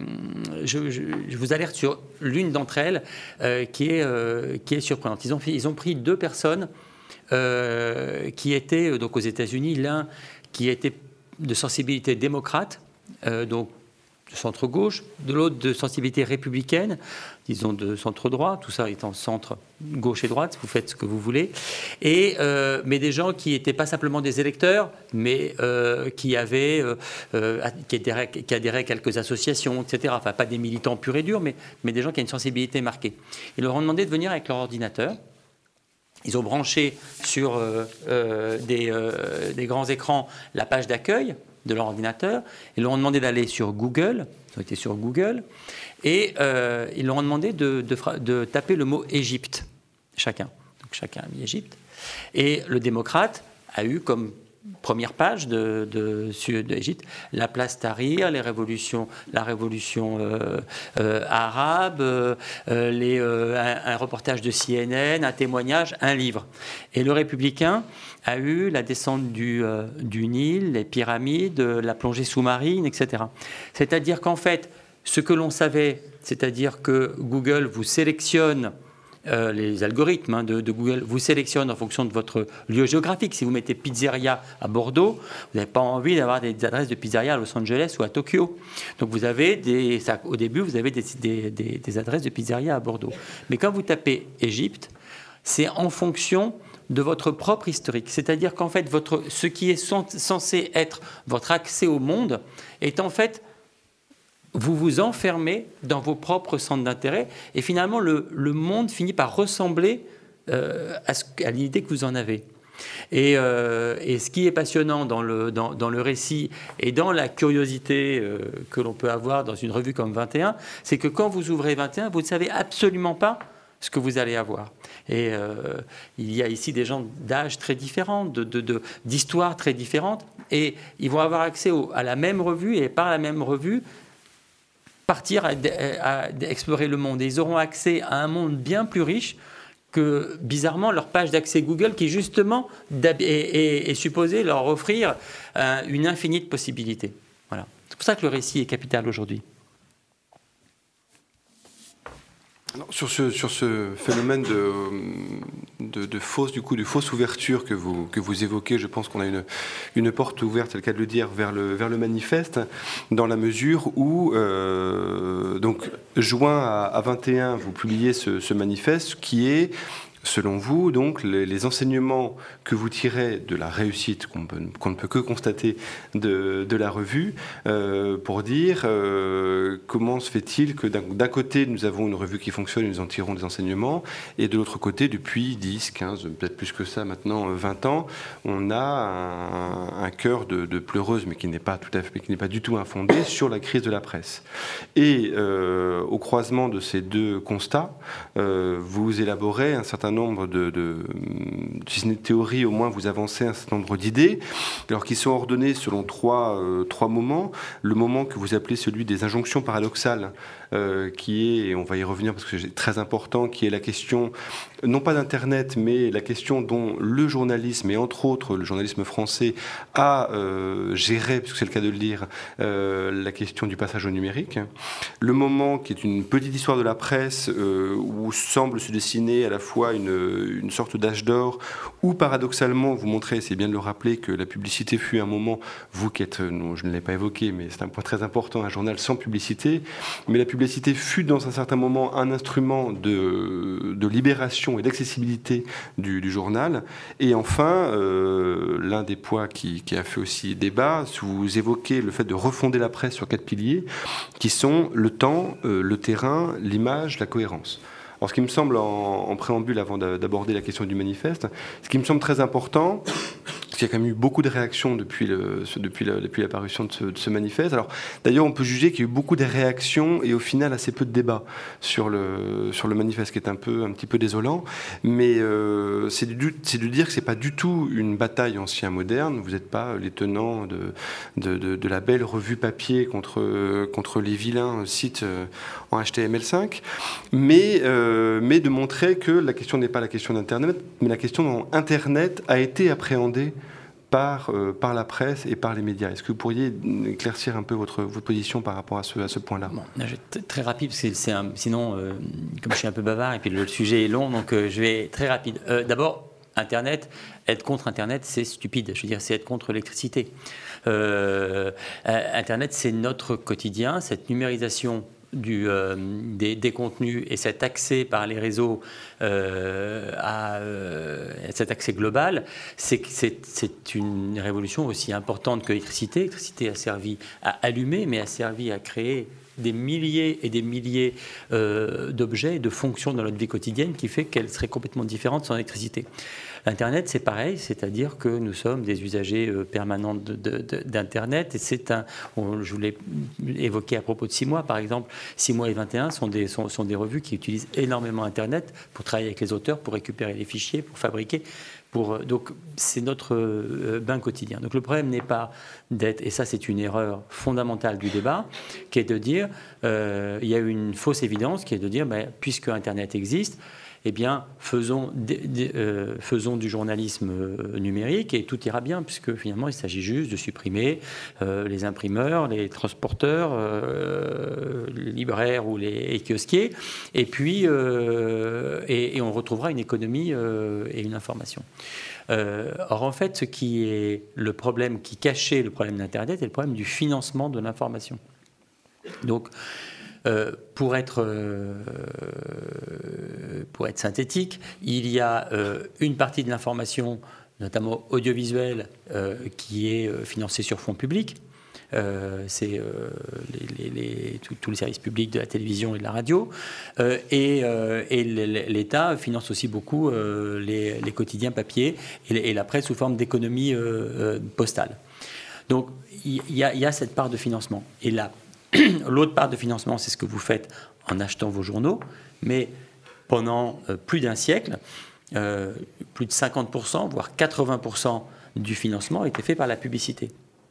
je, je, je vous alerte sur l'une d'entre elles euh, qui est euh, qui est surprenante. Ils ont ils ont pris deux personnes euh, qui étaient donc aux États-Unis. L'un qui était de sensibilité démocrate, euh, donc de centre-gauche, de l'autre de sensibilité républicaine, disons de centre-droit, tout ça étant centre, gauche et droite, vous faites ce que vous voulez, et, euh, mais des gens qui n'étaient pas simplement des électeurs, mais euh, qui, avaient, euh, euh, qui, adhéraient, qui adhéraient à quelques associations, et cetera. Enfin, pas des militants purs et durs, mais, mais des gens qui ont une sensibilité marquée. Ils leur ont demandé de venir avec leur ordinateur. Ils ont branché sur euh, euh, des, euh, des grands écrans la page d'accueil de leur ordinateur. Ils leur ont demandé d'aller sur Google. Ils ont été sur Google. Et euh, ils leur ont demandé de, de, de taper le mot Égypte, chacun. Donc chacun a mis Égypte. Et le démocrate a eu comme première page de, de, de, d'Égypte, la place Tahrir, les révolutions, la révolution euh, euh, arabe, euh, les, euh, un, un reportage de C N N, un témoignage, un livre. Et le républicain a eu la descente du, euh, du Nil, les pyramides, la plongée sous-marine, et cetera. C'est-à-dire qu'en fait, ce que l'on savait, c'est-à-dire que Google vous sélectionne Euh, les algorithmes hein, de, de Google vous sélectionnent en fonction de votre lieu géographique. Si vous mettez pizzeria à Bordeaux, vous n'avez pas envie d'avoir des adresses de pizzeria à Los Angeles ou à Tokyo. Donc vous avez des, ça, au début, vous avez des, des, des, des adresses de pizzeria à Bordeaux. Mais quand vous tapez Égypte, c'est en fonction de votre propre historique. C'est-à-dire qu'en fait, votre, ce qui est censé être votre accès au monde est en fait vous vous enfermez dans vos propres centres d'intérêt et finalement le, le monde finit par ressembler euh, à, ce, à l'idée que vous en avez. Et, euh, et ce qui est passionnant dans le, dans, dans le récit et dans la curiosité euh, que l'on peut avoir dans une revue comme vingt et un, c'est que quand vous ouvrez vingt et un, vous ne savez absolument pas ce que vous allez avoir. Et euh, il y a ici des gens d'âge très différents, de, de, de, d'histoires très différentes, et ils vont avoir accès au, à la même revue, et par la même revue, partir à, à, à explorer le monde. Et ils auront accès à un monde bien plus riche que, bizarrement, leur page d'accès Google, qui justement est, est, est supposée leur offrir euh, une infinie de possibilités. Voilà. C'est pour ça que le récit est capital aujourd'hui. Alors, sur, ce, sur ce phénomène de, de, de fausse, du coup, de fausse ouverture que vous, que vous évoquez, je pense qu'on a une, une porte ouverte, c'est le cas de le dire, vers le, vers le manifeste, dans la mesure où, euh, donc, juin à, à vingt et un, vous publiez ce, ce manifeste qui est, selon vous, donc, les, les enseignements que vous tirez de la réussite qu'on, peut, qu'on ne peut que constater de, de la revue, euh, pour dire euh, comment se fait-il que d'un, d'un côté, nous avons une revue qui fonctionne et nous en tirons des enseignements, et de l'autre côté, depuis dix, quinze, peut-être plus que ça maintenant, vingt ans, on a un, un cœur de, de pleureuse, mais qui n'est pas tout à fait, qui n'est pas du tout infondé, sur la crise de la presse. Et euh, au croisement de ces deux constats, euh, vous élaborez un certain nombre de, de, si ce n'est de théorie, au moins vous avancez un certain nombre d'idées, alors qui sont ordonnées selon trois, euh, trois moments. Le moment que vous appelez celui des injonctions paradoxales, euh, qui est, et on va y revenir parce que c'est très important, qui est la question, non pas d'Internet, mais la question dont le journalisme, et entre autres le journalisme français, a euh, géré, puisque c'est le cas de le dire, euh, la question du passage au numérique. Le moment qui est une petite histoire de la presse, euh, où semble se dessiner à la fois une Une, une sorte d'âge d'or où paradoxalement vous montrez, c'est bien de le rappeler, que la publicité fut un moment, vous qui êtes, non, je ne l'ai pas évoqué, mais c'est un point très important, un journal sans publicité, mais la publicité fut dans un certain moment un instrument de, de libération et d'accessibilité du, du journal. Et enfin, euh, l'un des points qui, qui a fait aussi débat, vous évoquez le fait de refonder la presse sur quatre piliers qui sont le temps, euh, le terrain, l'image, la cohérence. Alors, ce qui me semble, en, en préambule, avant d'aborder la question du manifeste, ce qui me semble très important, parce qu'il y a quand même eu beaucoup de réactions depuis, le, depuis, la, depuis l'apparition de ce, de ce manifeste. Alors, d'ailleurs, on peut juger qu'il y a eu beaucoup de réactions et au final assez peu de débats sur le, sur le manifeste, qui est un, peu, un petit peu désolant. Mais euh, c'est, du, c'est de dire que ce n'est pas du tout une bataille ancien-moderne. Vous n'êtes pas les tenants de, de, de, de la belle revue papier contre, contre les vilains sites en H T M L cinq. Mais, euh, mais de montrer que la question n'est pas la question d'Internet, mais la question dont Internet a été appréhendé Par, euh, par la presse et par les médias. Est-ce que vous pourriez éclaircir un peu votre, votre position par rapport à ce, à ce point-là ? Bon, là, je vais être très rapide, parce que c'est un, sinon, euh, comme je suis un peu bavard, et puis le sujet est long, donc euh, je vais très rapide. Euh, d'abord, Internet, être contre Internet, c'est stupide. Je veux dire, c'est être contre l'électricité. Euh, Internet, c'est notre quotidien, cette numérisation Du, euh, des, des contenus et cet accès par les réseaux euh, à euh, cet accès global, c'est, c'est, c'est une révolution aussi importante que l'électricité. L'électricité a servi à allumer, mais a servi à créer des milliers et des milliers euh, d'objets et de fonctions dans notre vie quotidienne qui fait qu'elle serait complètement différente sans électricité. L'Internet, c'est pareil, c'est-à-dire que nous sommes des usagers euh, permanents de, de, de, d'Internet. Et c'est un, on, je vous l'ai évoqué à propos de six mois, par exemple. six mois et vingt et un sont des, sont, sont des revues qui utilisent énormément Internet pour travailler avec les auteurs, pour récupérer les fichiers, pour fabriquer. Pour, donc, c'est notre euh, bain quotidien. Donc, le problème n'est pas d'être, et ça, c'est une erreur fondamentale du débat, qui est de dire, euh, il y a une fausse évidence, qui est de dire, ben, puisque Internet existe, eh bien, faisons, des, des, euh, faisons du journalisme euh, numérique et tout ira bien, puisque finalement, il s'agit juste de supprimer euh, les imprimeurs, les transporteurs, euh, les libraires ou les kiosquiers, et puis euh, et, et on retrouvera une économie euh, et une information. Euh, or, en fait, ce qui est le problème qui cachait le problème d'Internet est le problème du financement de l'information. Donc, Euh, pour, être, euh, pour être synthétique, il y a euh, une partie de l'information, notamment audiovisuelle, euh, qui est euh, financée sur fonds publics. Euh, c'est euh, les, les, les, tous les services publics de la télévision et de la radio. Euh, et, euh, et l'État finance aussi beaucoup euh, les, les quotidiens papier et, et la presse sous forme d'économie euh, euh, postale. Donc il y, y, y a cette part de financement. Et là, l'autre part de financement, c'est ce que vous faites en achetant vos journaux. Mais pendant euh, plus d'un siècle, euh, plus de cinquante pour cent, voire quatre-vingts pour cent du financement a été fait par la publicité.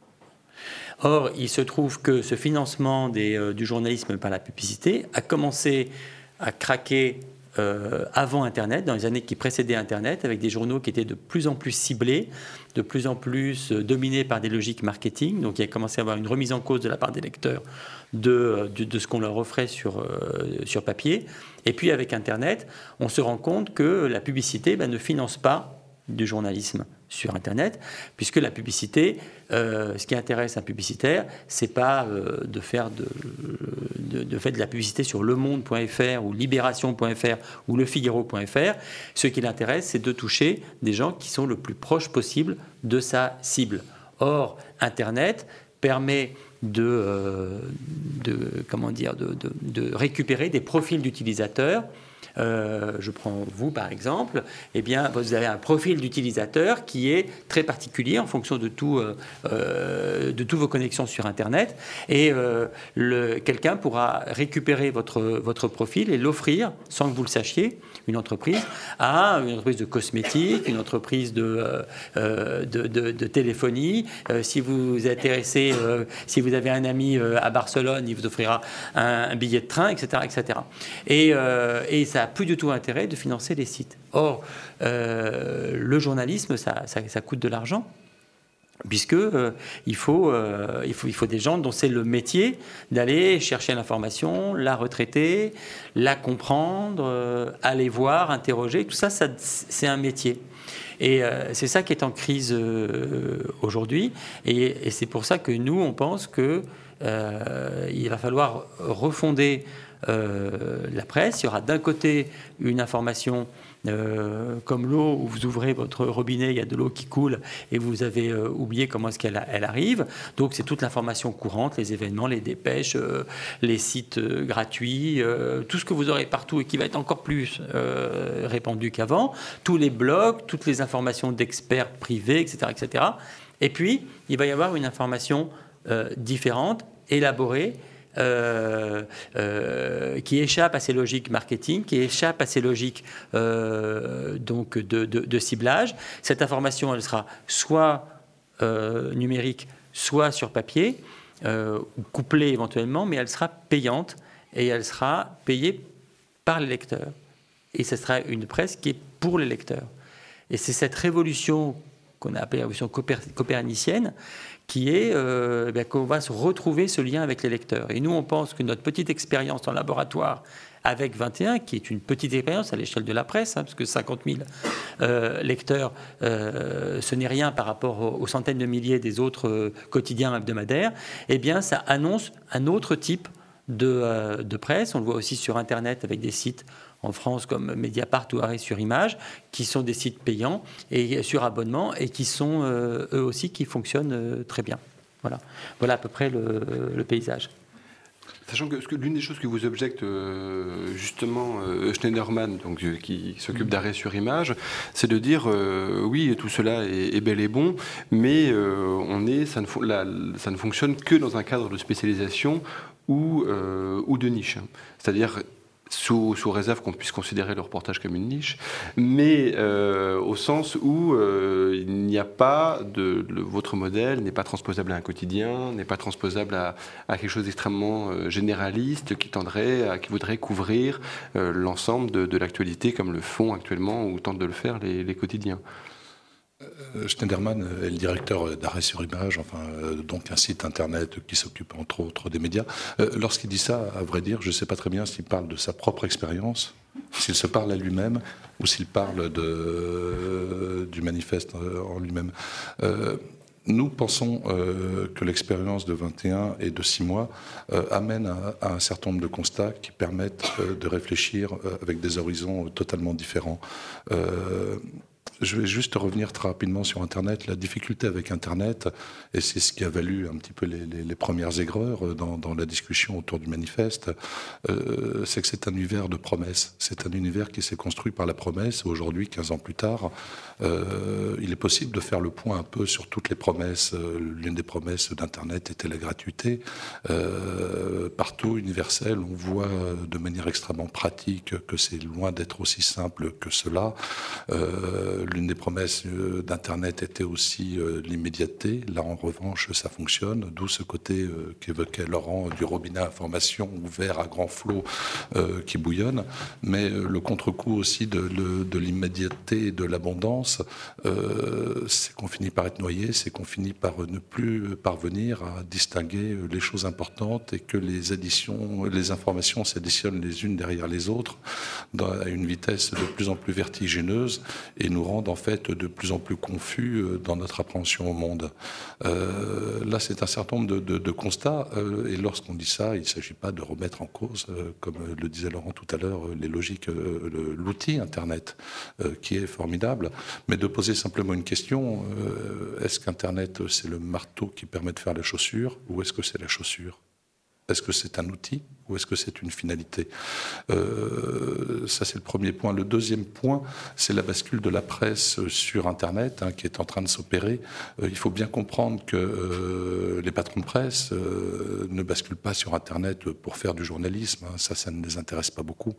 Or, il se trouve que ce financement des, euh, du journalisme par la publicité a commencé à craquer euh, avant Internet, dans les années qui précédaient Internet, avec des journaux qui étaient de plus en plus ciblés, de plus en plus euh, dominés par des logiques marketing. Donc, il a commencé à avoir une remise en cause de la part des lecteurs de, de, de ce qu'on leur offrait sur, euh, sur papier. Et puis, avec Internet, on se rend compte que la publicité ben, ne finance pas du journalisme sur Internet, puisque la publicité, euh, ce qui intéresse un publicitaire, c'est pas euh, de faire de, de, de, fait de la publicité sur le monde point f r ou libération point f r ou le figaro point f r. Ce qui l'intéresse, c'est de toucher des gens qui sont le plus proches possible de sa cible. Or, Internet permet de, euh, de, comment dire, de, de, de récupérer des profils d'utilisateurs. Euh, je prends vous par exemple, eh bien, vous avez un profil d'utilisateur qui est très particulier en fonction de, tout, euh, de toutes vos connexions sur Internet, et euh, le, quelqu'un pourra récupérer votre, votre profil et l'offrir, sans que vous le sachiez, une entreprise, à une entreprise de cosmétiques, une entreprise de, euh, de, de, de téléphonie. Euh, si vous êtes intéressé, euh, si vous avez un ami euh, à Barcelone, il vous offrira un, un billet de train, et cetera, et cetera. Et, euh, et ça n'a plus du tout intérêt de financer les sites. Or, euh, le journalisme, ça, ça, ça coûte de l'argent. Puisque euh, il, faut, euh, il, faut, il faut des gens dont c'est le métier d'aller chercher l'information, la retraiter, la comprendre, euh, aller voir, interroger. Tout ça, ça c'est un métier. Et euh, c'est ça qui est en crise euh, aujourd'hui. Et, et c'est pour ça que nous, on pense qu'il euh, va falloir refonder euh, la presse. Il y aura d'un côté une information Euh, comme l'eau, où vous ouvrez votre robinet, il y a de l'eau qui coule et vous avez euh, oublié comment est-ce qu'elle elle arrive. Donc c'est toute l'information courante, les événements, les dépêches, euh, les sites euh, gratuits, euh, tout ce que vous aurez partout et qui va être encore plus euh, répandu qu'avant, tous les blogs, toutes les informations d'experts privés, et cetera, et cetera. Et puis, il va y avoir une information euh, différente, élaborée, Euh, euh, qui échappe à ces logiques marketing, qui échappe à ces logiques euh, donc de, de, de ciblage. Cette information, elle sera soit euh, numérique, soit sur papier, euh, ou couplée éventuellement, mais elle sera payante et elle sera payée par les lecteurs. Et ce sera une presse qui est pour les lecteurs. Et c'est cette révolution qu'on a appelée la révolution copernicienne, qui est euh, bien, qu'on va se retrouver ce lien avec les lecteurs. Et nous, on pense que notre petite expérience en laboratoire avec vingt et un, qui est une petite expérience à l'échelle de la presse, hein, parce que cinquante mille euh, lecteurs, euh, ce n'est rien par rapport aux, aux centaines de milliers des autres euh, quotidiens hebdomadaires, eh bien, ça annonce un autre type de, euh, de presse. On le voit aussi sur Internet avec des sites en France comme Mediapart ou Arrêt sur Image, qui sont des sites payants et sur abonnement et qui sont euh, eux aussi qui fonctionnent euh, très bien. Voilà. Voilà à peu près le, le paysage. Sachant que, que l'une des choses que vous objecte euh, justement euh, Schneiderman, donc, euh, qui s'occupe d'Arrêt sur Image, c'est de dire euh, oui, tout cela est, est bel et bon, mais euh, on est, ça, ne fo- la, ça ne fonctionne que dans un cadre de spécialisation ou, euh, ou de niche. C'est-à-dire Sous, sous réserve qu'on puisse considérer le reportage comme une niche, mais euh, au sens où euh, il n'y a pas de, de votre modèle n'est pas transposable à un quotidien, n'est pas transposable à, à quelque chose d'extrêmement euh, généraliste qui tendrait, à, qui voudrait couvrir euh, l'ensemble de, de l'actualité comme le font actuellement ou tentent de le faire les, les quotidiens. Schneiderman est le directeur d'Arrêt sur Image, enfin, euh, donc un site internet qui s'occupe entre autres des médias. Euh, lorsqu'il dit ça, à vrai dire, je ne sais pas très bien s'il parle de sa propre expérience, s'il se parle à lui-même ou s'il parle de, euh, du manifeste en lui-même. Euh, Nous pensons euh, que l'expérience de vingt et un et de six mois euh, amène à, à un certain nombre de constats qui permettent euh, de réfléchir euh, avec des horizons totalement différents. Euh, Je vais juste revenir très rapidement sur Internet. La difficulté avec Internet, et c'est ce qui a valu un petit peu les, les, les premières aigreurs dans, dans la discussion autour du manifeste, euh, c'est que c'est un univers de promesses. C'est un univers qui s'est construit par la promesse. Aujourd'hui, quinze ans plus tard, euh, il est possible de faire le point un peu sur toutes les promesses. L'une des promesses d'Internet était la gratuité. Euh, partout, universel, on voit de manière extrêmement pratique que c'est loin d'être aussi simple que cela. Euh, l'une des promesses d'Internet était aussi euh, l'immédiateté. Là, en revanche, ça fonctionne. D'où ce côté euh, qu'évoquait Laurent du robinet information ouvert à grand flot euh, qui bouillonne. Mais euh, le contre-coup aussi de, de, de l'immédiateté et de l'abondance, euh, c'est qu'on finit par être noyé, c'est qu'on finit par ne plus parvenir à distinguer les choses importantes et que les additions, les informations s'additionnent les unes derrière les autres à une vitesse de plus en plus vertigineuse et nous rendent en fait de plus en plus confus dans notre appréhension au monde. Euh, là, c'est un certain nombre de, de, de constats euh, et lorsqu'on dit ça, il ne s'agit pas de remettre en cause, euh, comme le disait Laurent tout à l'heure, les logiques, euh, le, l'outil Internet euh, qui est formidable, mais de poser simplement une question, euh, est-ce qu'Internet c'est le marteau qui permet de faire la chaussure ou est-ce que c'est la chaussure ? Est-ce que c'est un outil ou est-ce que c'est une finalité ? euh, Ça, c'est le premier point. Le deuxième point, c'est la bascule de la presse sur Internet hein, qui est en train de s'opérer. Euh, il faut bien comprendre que euh, les patrons de presse euh, ne basculent pas sur Internet pour faire du journalisme. Hein. Ça, ça ne les intéresse pas beaucoup.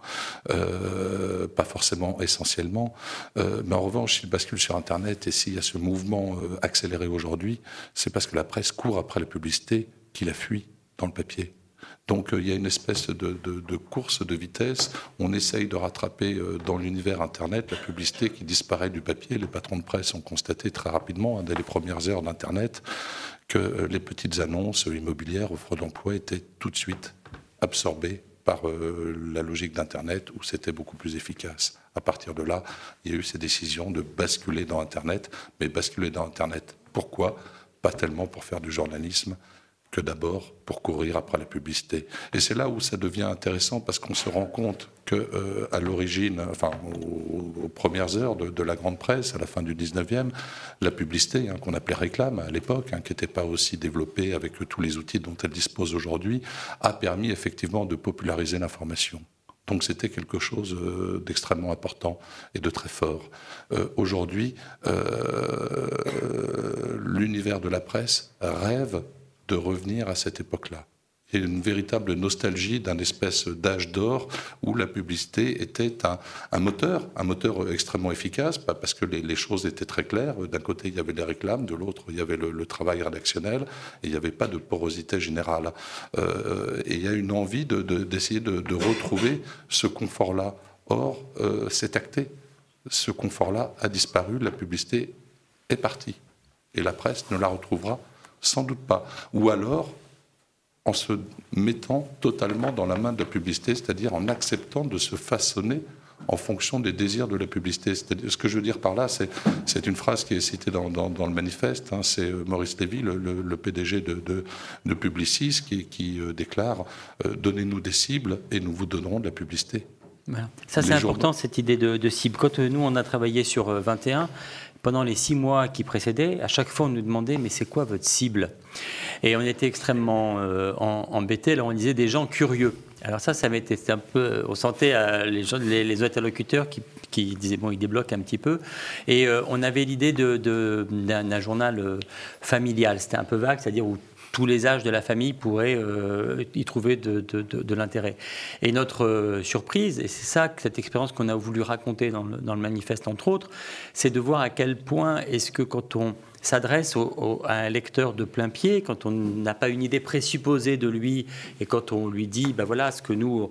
Euh, pas forcément essentiellement. Euh, mais en revanche, s'ils basculent sur Internet et s'il y a ce mouvement euh, accéléré aujourd'hui, c'est parce que la presse court après la publicité qui la fuit dans le papier. Donc euh, il y a une espèce de, de, de course de vitesse. On essaye de rattraper euh, dans l'univers Internet la publicité qui disparaît du papier. Les patrons de presse ont constaté très rapidement, hein, dès les premières heures d'Internet, que euh, les petites annonces immobilières, offres d'emploi, étaient tout de suite absorbées par euh, la logique d'Internet où c'était beaucoup plus efficace. À partir de là, il y a eu ces décisions de basculer dans Internet, mais basculer dans Internet. Pourquoi ? Pas tellement pour faire du journalisme, que d'abord pour courir après la publicité. Et c'est là où ça devient intéressant parce qu'on se rend compte que euh, à l'origine, enfin aux, aux premières heures de, de la grande presse, à la fin du dix-neuvième, la publicité hein, qu'on appelait réclame à l'époque, hein, qui n'était pas aussi développée avec tous les outils dont elle dispose aujourd'hui, a permis effectivement de populariser l'information. Donc c'était quelque chose euh, d'extrêmement important et de très fort. Euh, aujourd'hui, euh, l'univers de la presse rêve de revenir à cette époque-là. Il y a une véritable nostalgie d'un espèce d'âge d'or où la publicité était un, un moteur, un moteur extrêmement efficace, parce que les, les choses étaient très claires. D'un côté, il y avait les réclames, de l'autre, il y avait le, le travail rédactionnel, et il n'y avait pas de porosité générale. Euh, et il y a une envie de, de, d'essayer de, de retrouver ce confort-là. Or, euh, c'est acté. Ce confort-là a disparu, la publicité est partie. Et la presse ne la retrouvera sans doute pas. Ou alors, en se mettant totalement dans la main de la publicité, c'est-à-dire en acceptant de se façonner en fonction des désirs de la publicité. C'est-à-dire, ce que je veux dire par là, c'est, c'est une phrase qui est citée dans, dans, dans le manifeste. Hein, c'est Maurice Lévy, le, le, le P D G de, de, de Publicis, qui, qui euh, déclare euh, « Donnez-nous des cibles et nous vous donnerons de la publicité ». Voilà. Ça, c'est important, cette idée de, de cible. Quand nous, on a travaillé sur vingt et un, pendant les six mois qui précédaient, à chaque fois, on nous demandait « mais c'est quoi votre cible ?» Et on était extrêmement euh, embêtés. Là, on disait des gens curieux. Alors ça, ça m'était un peu... On sentait euh, les, gens, les, les interlocuteurs qui, qui disaient « bon, ils débloquent un petit peu ». Et euh, on avait l'idée de, de, d'un, d'un journal euh, familial. C'était un peu vague, c'est-à-dire où tous les âges de la famille pourraient euh, y trouver de, de, de, de l'intérêt. Et notre euh, surprise, et c'est ça, cette expérience qu'on a voulu raconter dans le, dans le manifeste, entre autres, c'est de voir à quel point est-ce que quand on s'adresse au, au, à un lecteur de plein pied, quand on n'a pas une idée présupposée de lui, et quand on lui dit, ben voilà, ce que nous,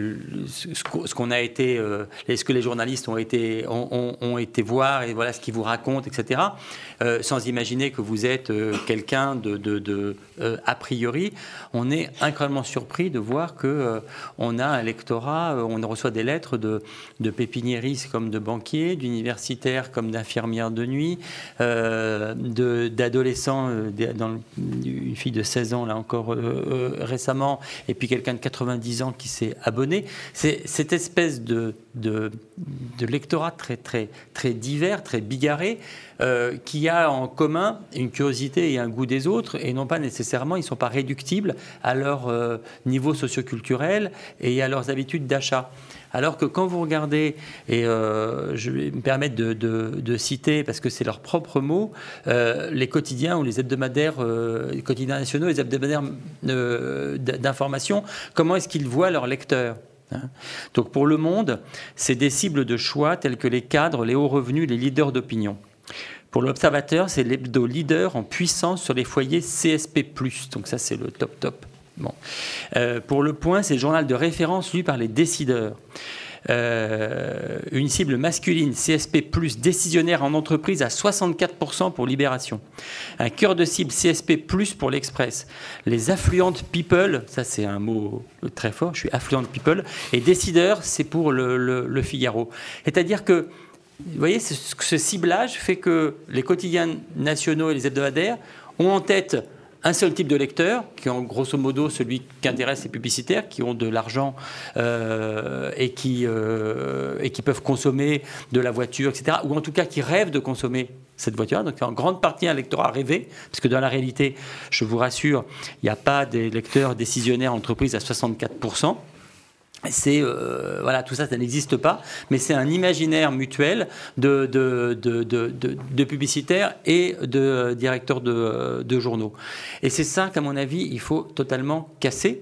ce qu'on a été, euh, ce que les journalistes ont été, ont, ont, ont été voir, et voilà ce qu'ils vous racontent, et cetera, euh, sans imaginer que vous êtes euh, quelqu'un de, de, de euh, a priori, on est incroyablement surpris de voir que euh, on a un lectorat, euh, on reçoit des lettres de, de pépiniéristes comme de banquiers, d'universitaires comme d'infirmières de nuit, euh, De, d'adolescents, euh, dans une fille de seize ans là encore euh, euh, récemment, et puis quelqu'un de quatre-vingt-dix ans qui s'est abonné. C'est cette espèce de, de, de lectorat très, très, très divers, très bigarré, euh, qui a en commun une curiosité et un goût des autres, et non pas nécessairement, ils ne sont pas réductibles à leur euh, niveau socioculturel et à leurs habitudes d'achat. Alors que quand vous regardez, et euh, je vais me permettre de, de, de citer, parce que c'est leurs propres mots, euh, les quotidiens ou les hebdomadaires, euh, les quotidiens nationaux, les hebdomadaires euh, d'information, comment est-ce qu'ils voient leurs lecteurs ? Hein. Donc pour Le Monde, c'est des cibles de choix telles que les cadres, les hauts revenus, les leaders d'opinion. Pour l'Observateur, c'est l'hebdo leader en puissance sur les foyers C S P plus. Donc ça, c'est le top top. Bon. Euh, pour Le Point, c'est le journal de référence lu par les décideurs. Euh, une cible masculine, C S P plus, décisionnaire en entreprise à soixante-quatre pour cent pour Libération. Un cœur de cible C S P plus pour l'Express. Les affluent people, ça c'est un mot très fort, je suis affluent people, et décideurs, c'est pour le, le, le Figaro. C'est-à-dire que vous voyez, ce, ce ciblage fait que les quotidiens nationaux et les hebdomadaires ont en tête un seul type de lecteur, qui est en grosso modo celui qui intéresse les publicitaires, qui ont de l'argent euh, et, qui, euh, et qui peuvent consommer de la voiture, et cetera, ou en tout cas qui rêvent de consommer cette voiture. Donc en grande partie un lectorat rêvé, parce que dans la réalité, je vous rassure, il n'y a pas des lecteurs décisionnaires en entreprise à soixante-quatre pour cent. C'est euh, voilà, tout ça, ça n'existe pas, mais c'est un imaginaire mutuel de, de, de, de, de, de publicitaires et de directeurs de, de journaux. Et c'est ça qu'à mon avis, il faut totalement casser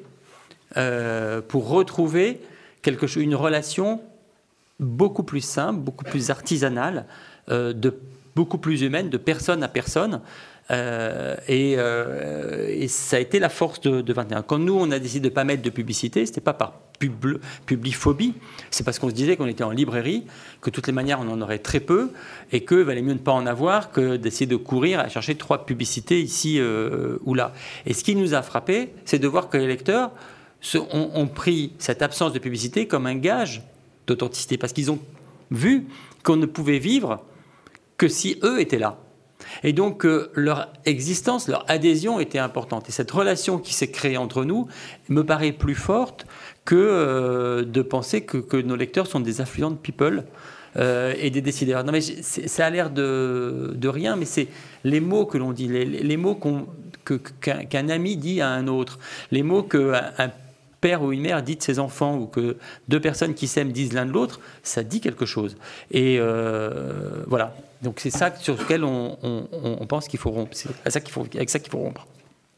euh, pour retrouver quelque chose, une relation beaucoup plus simple, beaucoup plus artisanale, euh, de, beaucoup plus humaine, de personne à personne. Euh, et, euh, et ça a été la force de, de vingt et un. Quand nous, on a décidé de ne pas mettre de publicité, ce n'était pas par pub, publiphobie, c'est parce qu'on se disait qu'on était en librairie, que de toutes les manières, on en aurait très peu, et qu'il valait mieux ne pas en avoir que d'essayer de courir à chercher trois publicités ici euh, ou là. Et ce qui nous a frappé, c'est de voir que les lecteurs se, ont, ont pris cette absence de publicité comme un gage d'authenticité, parce qu'ils ont vu qu'on ne pouvait vivre que si eux étaient là. Et donc, euh, leur existence, leur adhésion était importante. Et cette relation qui s'est créée entre nous me paraît plus forte que euh, de penser que, que nos lecteurs sont des affluent people euh, et des décideurs. Non, mais ça a l'air de, de rien, mais c'est les mots que l'on dit, les, les mots qu'on, que, qu'un, qu'un ami dit à un autre, les mots qu'un un père ou une mère dit de ses enfants, ou que deux personnes qui s'aiment disent l'un de l'autre, ça dit quelque chose. Et euh, voilà. Donc c'est ça sur lequel on, on, on pense qu'il faut rompre. C'est avec ça qu'il faut, avec ça qu'il faut rompre.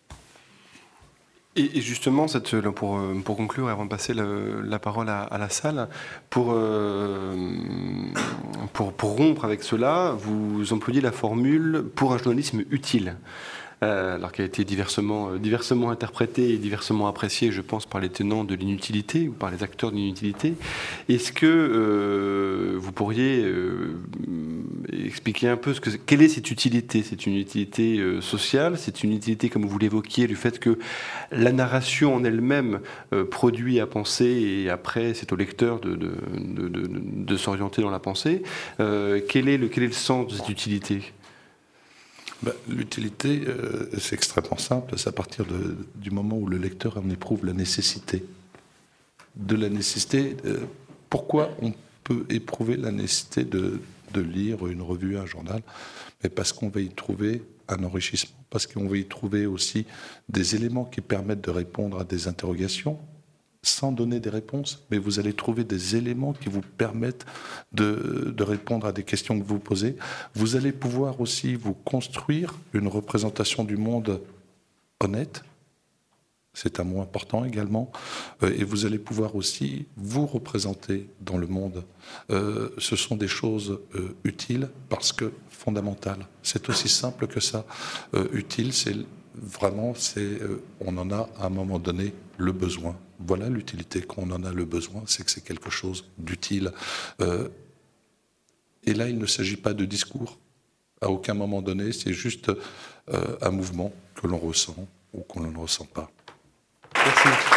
Et, et justement, cette, pour, pour conclure, avant de passer le, la parole à, à la salle, pour, euh, pour, pour rompre avec cela, vous employez la formule « pour un journalisme utile ». Euh, alors qu'elle a été diversement, euh, diversement interprétée et diversement appréciée, je pense, par les tenants de l'inutilité ou par les acteurs de l'inutilité. Est-ce que euh, vous pourriez euh, expliquer un peu ce que, quelle est cette utilité ? C'est une utilité euh, sociale, c'est une utilité, comme vous l'évoquiez, du fait que la narration en elle-même euh, produit à penser, et après c'est au lecteur de, de, de, de, de s'orienter dans la pensée. Euh, quel est le, quel est le sens de cette utilité ? Ben, l'utilité, euh, c'est extrêmement simple. C'est à partir de, du moment où le lecteur en éprouve la nécessité. De la nécessité. Euh, pourquoi on peut éprouver la nécessité de, de lire une revue, un journal ? Mais parce qu'on va y trouver un enrichissement, parce qu'on va y trouver aussi des éléments qui permettent de répondre à des interrogations, sans donner des réponses, mais vous allez trouver des éléments qui vous permettent de, de répondre à des questions que vous posez. Vous allez pouvoir aussi vous construire une représentation du monde honnête, c'est un mot important également, euh, et vous allez pouvoir aussi vous représenter dans le monde. Euh, ce sont des choses euh, utiles parce que fondamentales. C'est aussi simple que ça. Euh, utile, c'est vraiment, c'est, euh, on en a à un moment donné le besoin. Voilà l'utilité, qu'on en a le besoin, c'est que c'est quelque chose d'utile. Euh, et là, il ne s'agit pas de discours. À aucun moment donné, c'est juste euh, un mouvement que l'on ressent ou qu'on ne ressent pas. Merci.